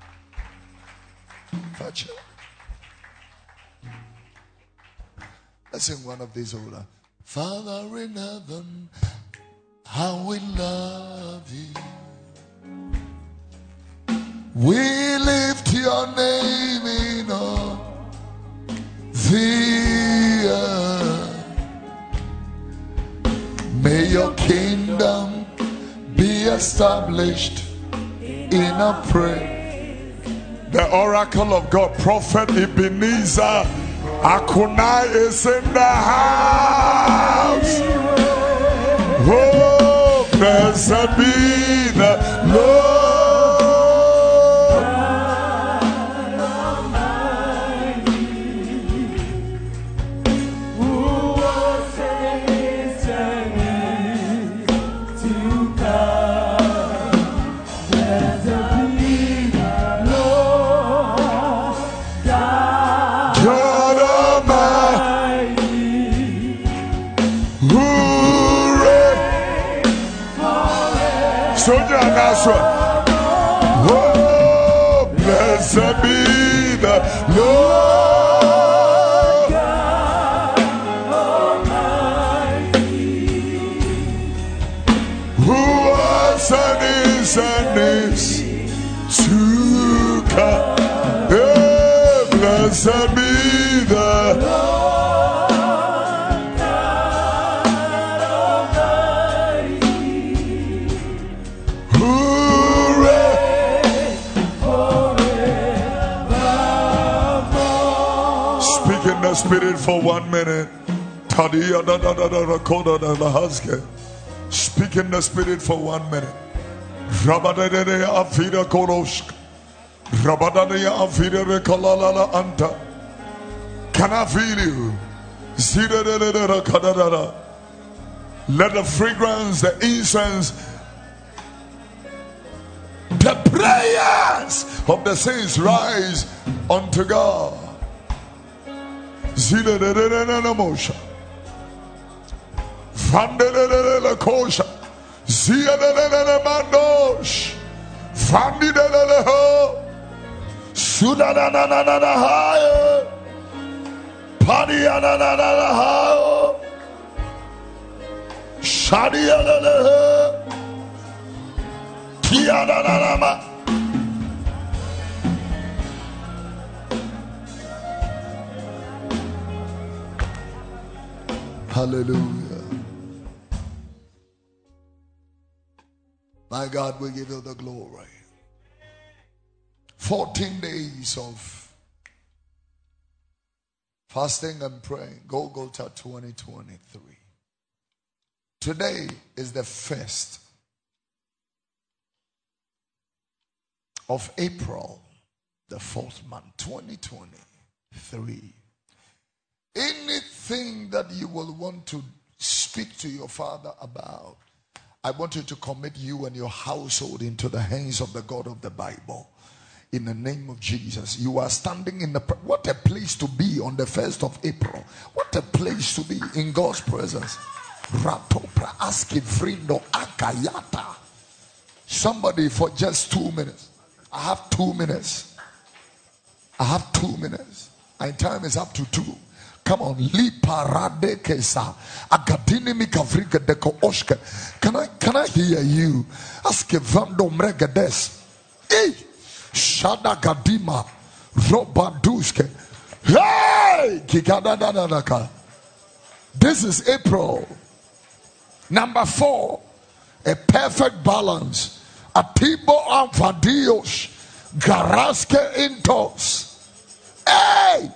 Fache. Let's sing one of these older. Father in heaven, how we love you. We lift your name in all the earth. May your kingdom be established in a prayer. The oracle of God, Prophet Ebenezer Akunai is in the house. Oh, blessed be the Lord. Who was his enemy to come? Blessed be the Lord God. Oh, blessed be the Lord God Almighty, who was and is to come. Oh, blessed be the Lord. In the spirit for 1 minute. Speak in the spirit for 1 minute. Can I feel you? Let the fragrance, the incense, the prayers of the saints rise unto God. Zilelelele mosha, vandelelele kosha, zilelelele mandosh, vandelelele ho, sudananana hayo, padiananana hayo, shadielele, kiananama. Hallelujah. My God, we give you the glory. 14 days of fasting and praying. Golgotha 2023. Today is the 1st of April, the 4th month, 2023. Anything that you will want to speak to your Father about, I want you to commit you and your household into the hands of the God of the Bible. In the name of Jesus. You are standing in the... What a place to be on the 1st of April. What a place to be in God's presence. Ratopra aski frindo akayata. Somebody for just 2 minutes. I have 2 minutes. I have 2 minutes. My time is up to 2. come on. Li parade kesa. Agadini mi kavriga deko oshke. Can I hear you? Ask Vando Mregades. Hey! Shada Gadima. Robaduske. Hey! Kigadadadadaka. This is April. Number 4. A perfect balance. Atibo Amfadios. Garaske Intos. Hey!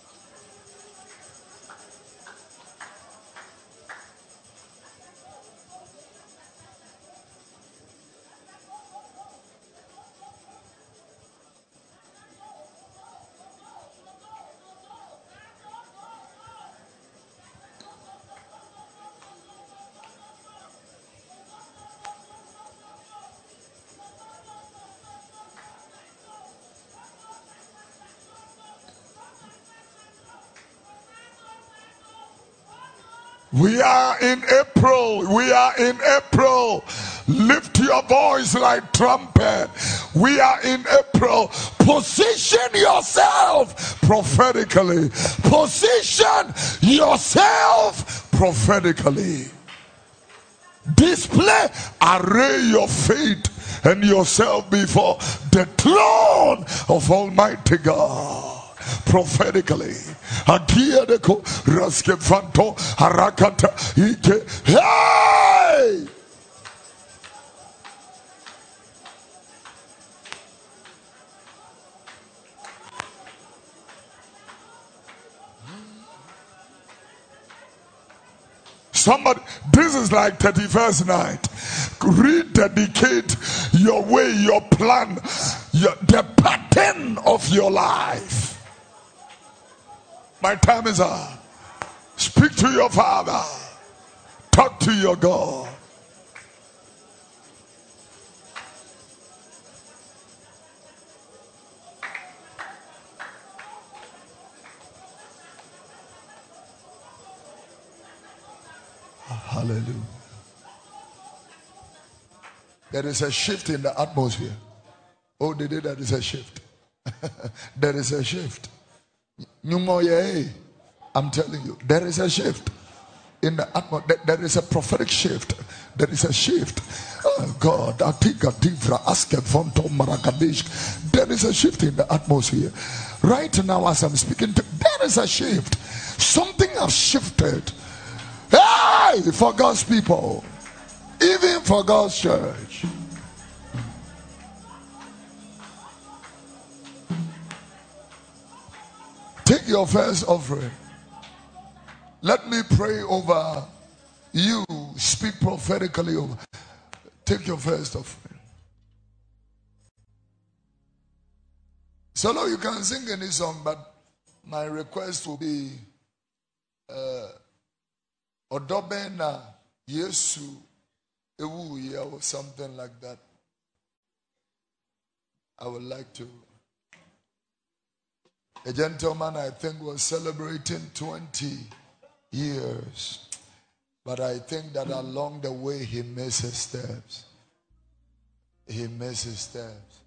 We are in April. We are in April. Lift your voice like trumpet. We are in April. Position yourself prophetically. Position yourself prophetically. Display, array your faith and yourself before the throne of Almighty God. Prophetically, Agia deko raske fanto harakata ike. Hey! Somebody, this is like 31st night. Rededicate your way, your plan, the pattern of your life. My time is up. Speak to your Father. Talk to your God. Hallelujah. There is a shift in the atmosphere. Oh, there is a shift. There is a shift. I'm telling you, there is a shift in the atmosphere. There is a prophetic shift. There is a shift. Oh God, there is a shift in the atmosphere. Right now, as I'm speaking, there is a shift. Something has shifted. Hey, for God's people, even for God's church. Take your first offering. Let me pray over you. Speak prophetically over. Take your first offering. Solo, you can sing any song, but my request will be Odobena Yesu Ewu or something like that. I would like to. A gentleman, I think, was celebrating 20 years. But I think that along the way, he missed his steps. He missed his steps.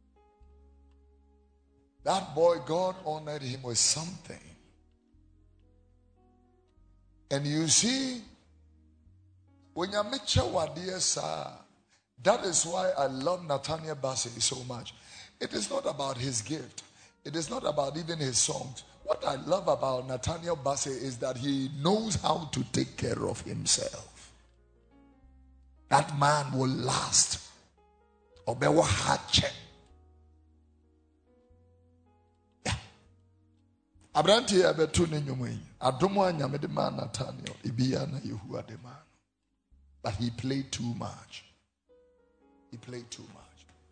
That boy, God honored him with something. And you see, when you meet your dear sir, that is why I love Nathaniel Bassey so much. It is not about his gift. It is not about even his songs. What I love about Nathaniel Bassey is that he knows how to take care of himself. That man will last. Obewa hache. Yeah. Abranti abetu ninyumwe. Adomo anyame de man Nathaniel. Ibiya na Yehua de man. But he played too much. He played too much.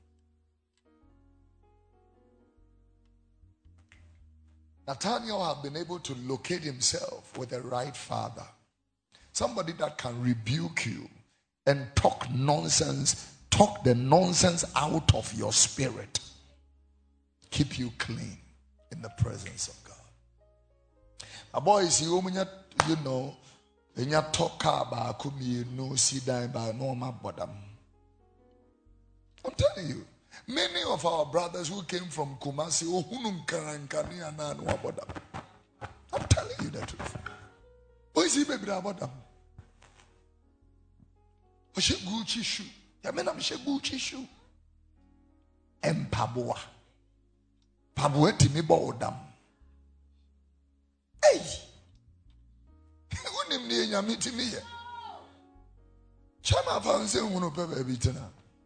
Nathaniel had been able to locate himself with the right father. Somebody that can rebuke you and talk nonsense, talk the nonsense out of your spirit. Keep you clean in the presence of God. My boys, you know, when you talk about no see down by no bodam. I'm telling you. Many of our brothers who came from Kumasi, I'm telling you the truth. What is he baby about them? I should Gucci shoe. I mean, I'm Gucci shoe. And Pabua. Pabua to me bow them. Hey! Who named me and meeting me? Chama found saying one of baby dinner.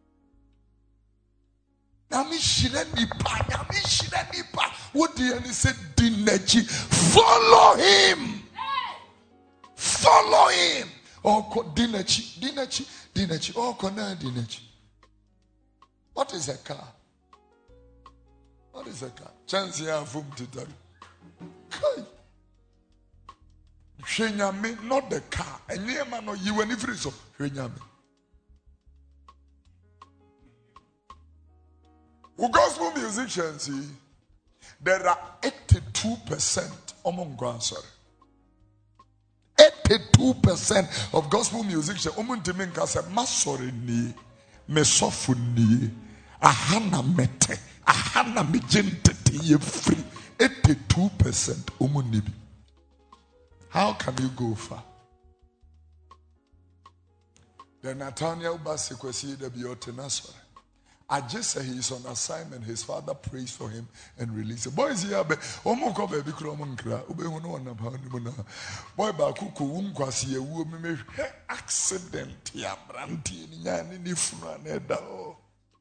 Nami shire nipa. What the enemy said, Dinechi. Follow him. Follow him. Oh, Dinechi. Oh, Kona Dinechi. What is a car? What is a car? Chance here from Titari. Shenyame, not the car. And you man, you any free so Shenyame. Who gospel musicians, see, there are 82% among grandson. 82% of gospel musicians. Omuntiminka se masori ni, mesofu ni, ahana mete, ahana mijentete ye free. 82% omunibi. How can you go far? The Nathaniel Basikwesi de Biotenasore. I just say he's on assignment. His father prays for him and releases him. Boys here, but Omoko baby Kromonkra, Ube one of Hanimuna. Boy Bakuku Umquasi, a woman accident, ya brandy, Yanni Nifraneda.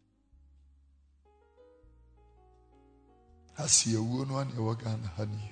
I see a woman, you are going to honey.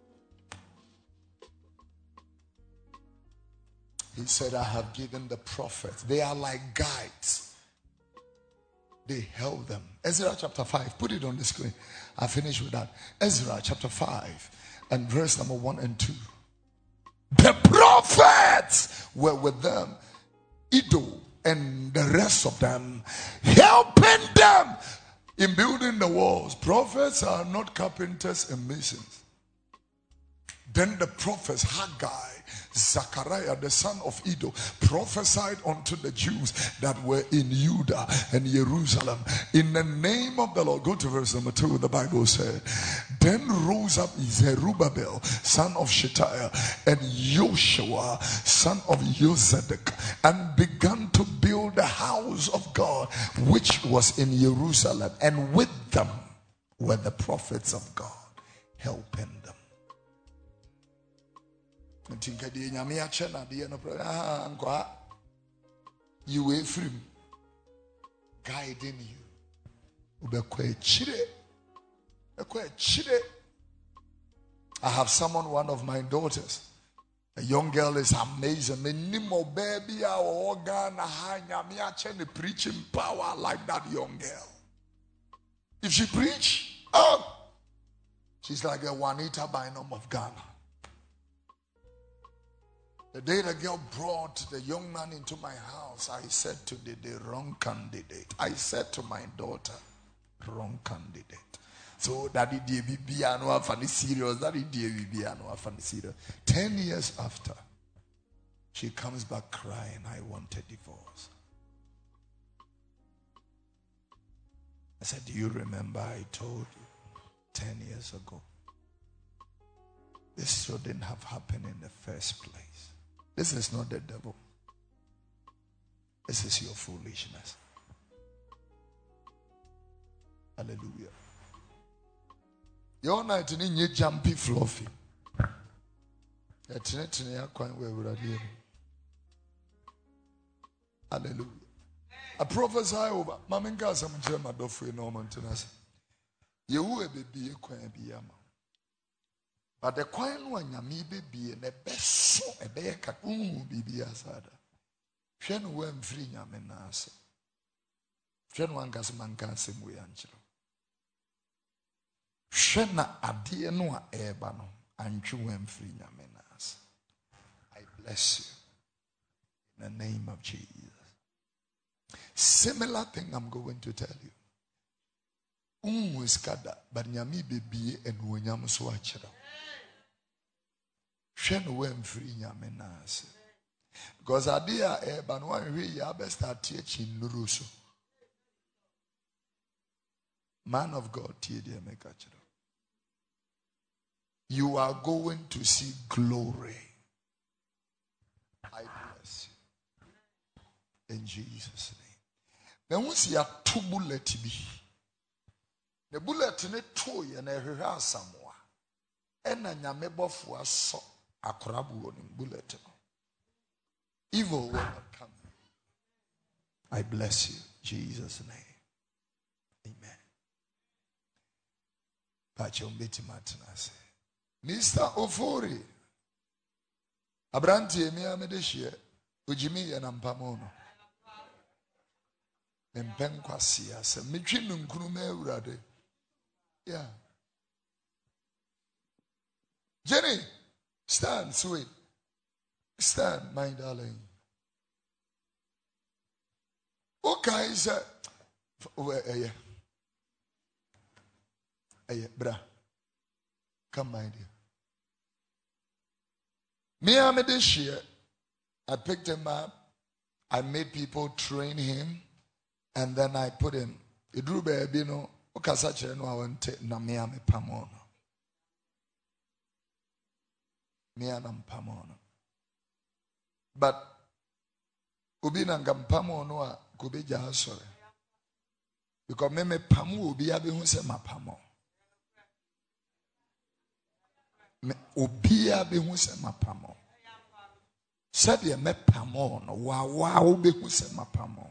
He said, I have given the prophets. They are like guides. They held them. Ezra chapter 5. Put it on the screen. I finish with that. Ezra chapter 5 and verse number 1 and 2. The prophets were with them. Iddo and the rest of them, helping them in building the walls. Prophets are not carpenters and masons. Then the prophets Haggai, Zechariah, the son of Iddo, prophesied unto the Jews that were in Judah and Jerusalem in the name of the Lord. Go to verse number 2. The Bible said, then rose up Zerubbabel, son of Shealtiel, and Joshua, son of Jozadak, and began to build the house of God, which was in Jerusalem. And with them were the prophets of God, helping them. You were free, guiding you. I have summoned one of my daughters. A young girl is amazing. Baby, preaching power like that young girl. If she preach, she's like a Juanita Bynum of Ghana. The day the girl brought the young man into my house, I said to the wrong candidate. I said to my daughter, wrong candidate. So daddy DBB no funny serious. Daddy DBB no funny serious. 10 years after, she comes back crying, I want a divorce. I said, do you remember I told you 10 years ago? This shouldn't have happened in the first place. This is not the devil. This is your foolishness. Hallelujah. Your night in your jumpy fluffy. Hallelujah. I prophesy over. Maminga some German dofu no mountains. You will be a coin be yama. But the coin one yami be in the best a bear cacoon be asada. Shen wem free yamenas. Shen one gasman can sim we angelo. Shena adie no ebano and wem free yamenas. I bless you in the name of Jesus. Similar thing I'm going to tell you. Uskada, but nyami baby and wenyam swachera. Shen wem free nyamenas. Because idea ban one way ya best start teaching nuruso. Man of God, TD make a chero. you are going to see glory. I bless you. In Jesus' name. Then once you have 2 bullets, the bullet in it toy and a hera somewhere. And a nyamebo for us a crabu in bullet. Evil will not come. I bless you, Jesus' name. Amen. Pachombeti Martinez. Mr. Ofori. Abranti emi amedeshie. Ujimi ya nampamono. Mpenkwasi ase. Mitwinu nkurume urade. Yeah. Jenny, stand, sweet. Stand, my darling. Okay, sir. Bra. Come, my dear. Me, I'm this year. I picked him up. I made people train him. And then I put him. He drew baby, no. Okasache no, I went to Namiami Pamono. Me and Pamono. But Ubina Gampamono could be just sorry. Because me Pamu will be able to say my Pamo. Obia be who say my Pamo. Said ye me Pamo, wow, be who say my Pamo.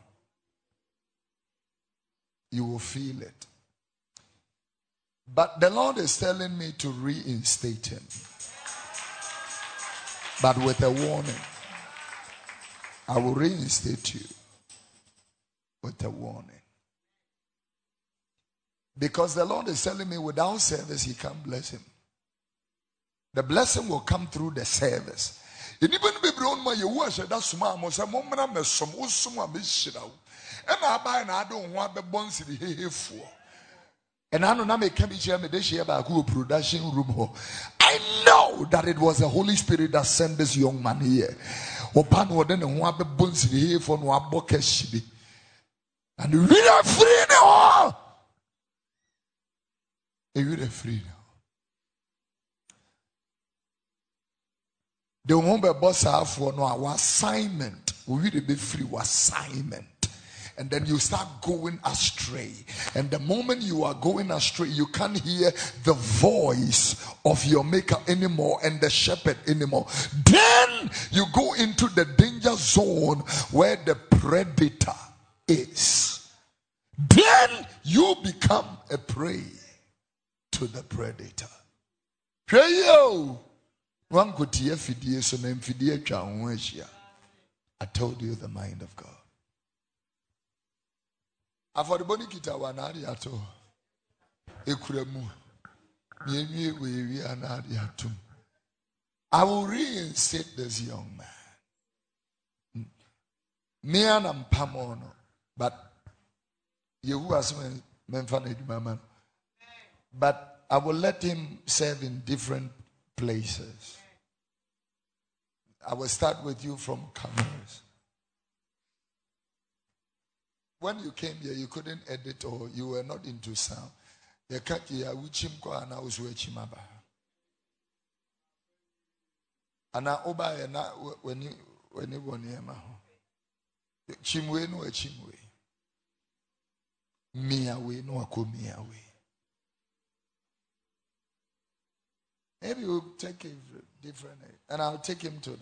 You will feel it. But the Lord is telling me to reinstate him. But with a warning. I will reinstate you with a warning. Because the Lord is telling me without service, he can't bless him. The blessing will come through the service. And even be brown my wash that small was a moment I met some usuma mishirau. And I buy and I don't want the bones in the hay for. And I don't know me can be chairman this year about who production room. I know that it was the Holy Spirit that sent this young man here. Opan woden and one the bones in the hay for no abokeshi. And you really free now. You really free now. The one by boss have for no our assignment. We really be free assignment. And then you start going astray. And the moment you are going astray, you can't hear the voice of your maker anymore and the shepherd anymore. Then you go into the danger zone where the predator is. Then you become a prey to the predator. Pray you. One could hear fidie so name fidie chaweshia. I told you the mind of God. Afọdụbọ kita wa na adi ato ekuremu mienwie wewi ana adi atum. I will reinstate this young man. Me and I'm pamono, but Yehu as men. But I will let him serve in different places. I will start with you from cameras. When you came here, you couldn't edit or you were not into sound. You can't hear which him ko ana uswe maba. Ana oba na when you won here ma. Chimwe no chimwe. Miawe no ako miawe. Maybe we'll take it different, and I'll take him to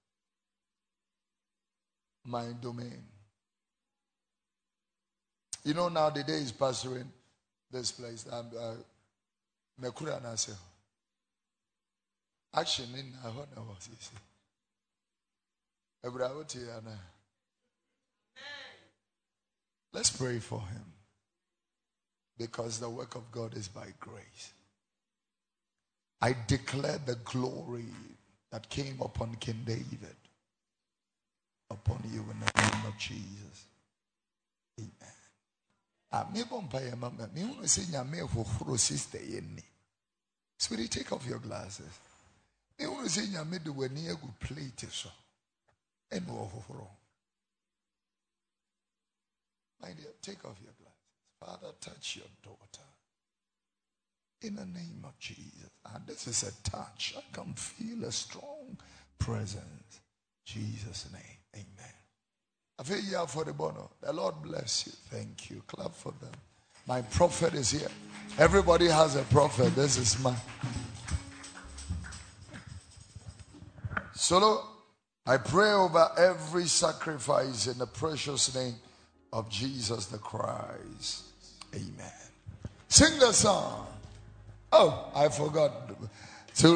my domain. You know, now the day is pastoring this place. Mekura Nase. Action in Ahona was easy. Let's pray for him. Because the work of God is by grace. I declare the glory that came upon King David upon you in the name of Jesus. Amen. Sweetie, take off your glasses. My dear, take off your glasses. Father, touch your daughter. In the name of Jesus. And this is a touch. I can feel a strong presence. Jesus' name. Amen. I feel here for the bono. The Lord bless you. Thank you. Clap for them. My prophet is here. Everybody has a prophet. This is mine. So, I pray over every sacrifice in the precious name of Jesus the Christ. Amen. Sing the song. Oh, I forgot. Can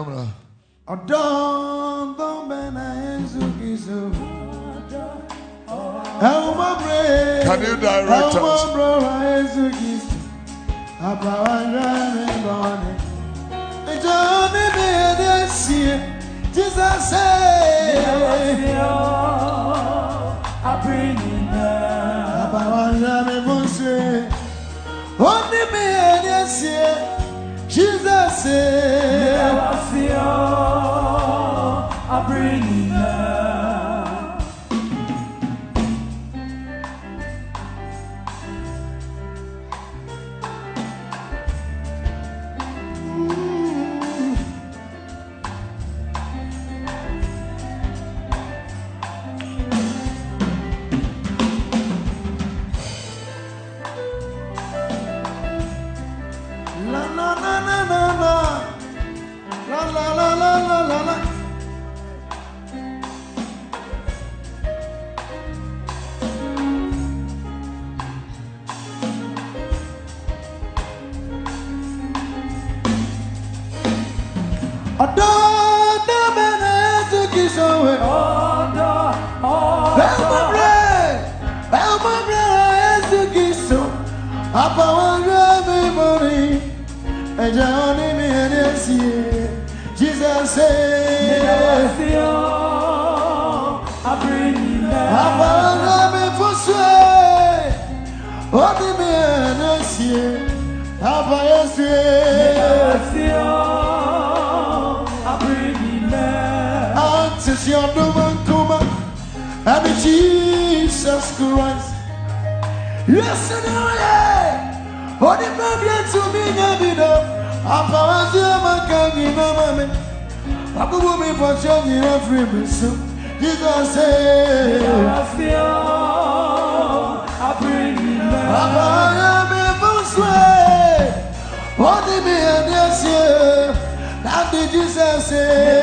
you direct us? Jesus say, I bring in only me and yes, Jesus say, I bring in Jesus say, I bring you Jesus Christ. Listen, what the baby to me, Nabido. Jesus say, I bring you what the man is here. Now did Jesus say,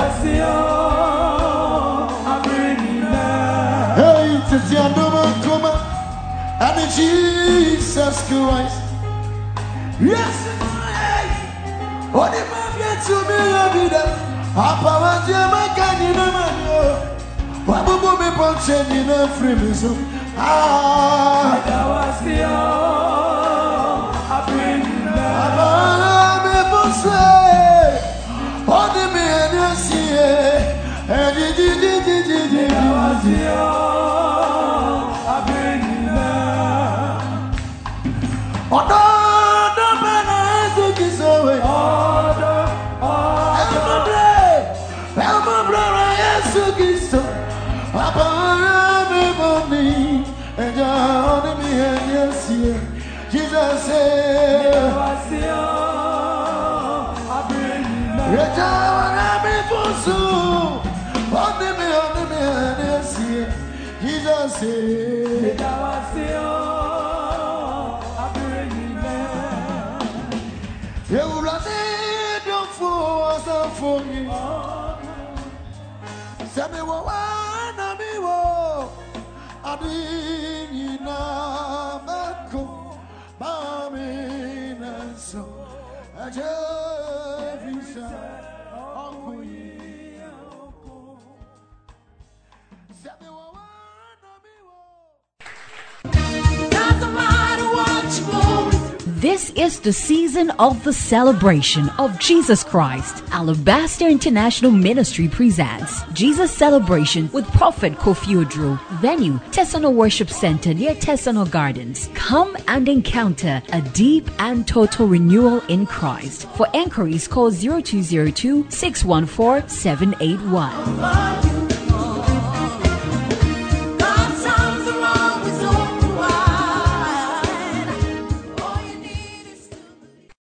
I bring you hey, it's your woman come and Jesus Christ. Yes. What if I get to me, Papa, what you make a dinner? What will be punching in a free so? I was the I bring what the man is here, and did I bring Jesus said, I bring Jesus said, I bring you don't for me. Send me one, I didn't know. Mami so ajavisa okuyi sabe wana miwo. Doesn't matter what you want. This is the season of the celebration of Jesus Christ. Alabaster International Ministry presents Jesus Celebration with Prophet Kofi Odro. Venue, Tesano Worship Center near Tesano Gardens. Come and encounter a deep and total renewal in Christ. For enquiries, call 0202 614 781.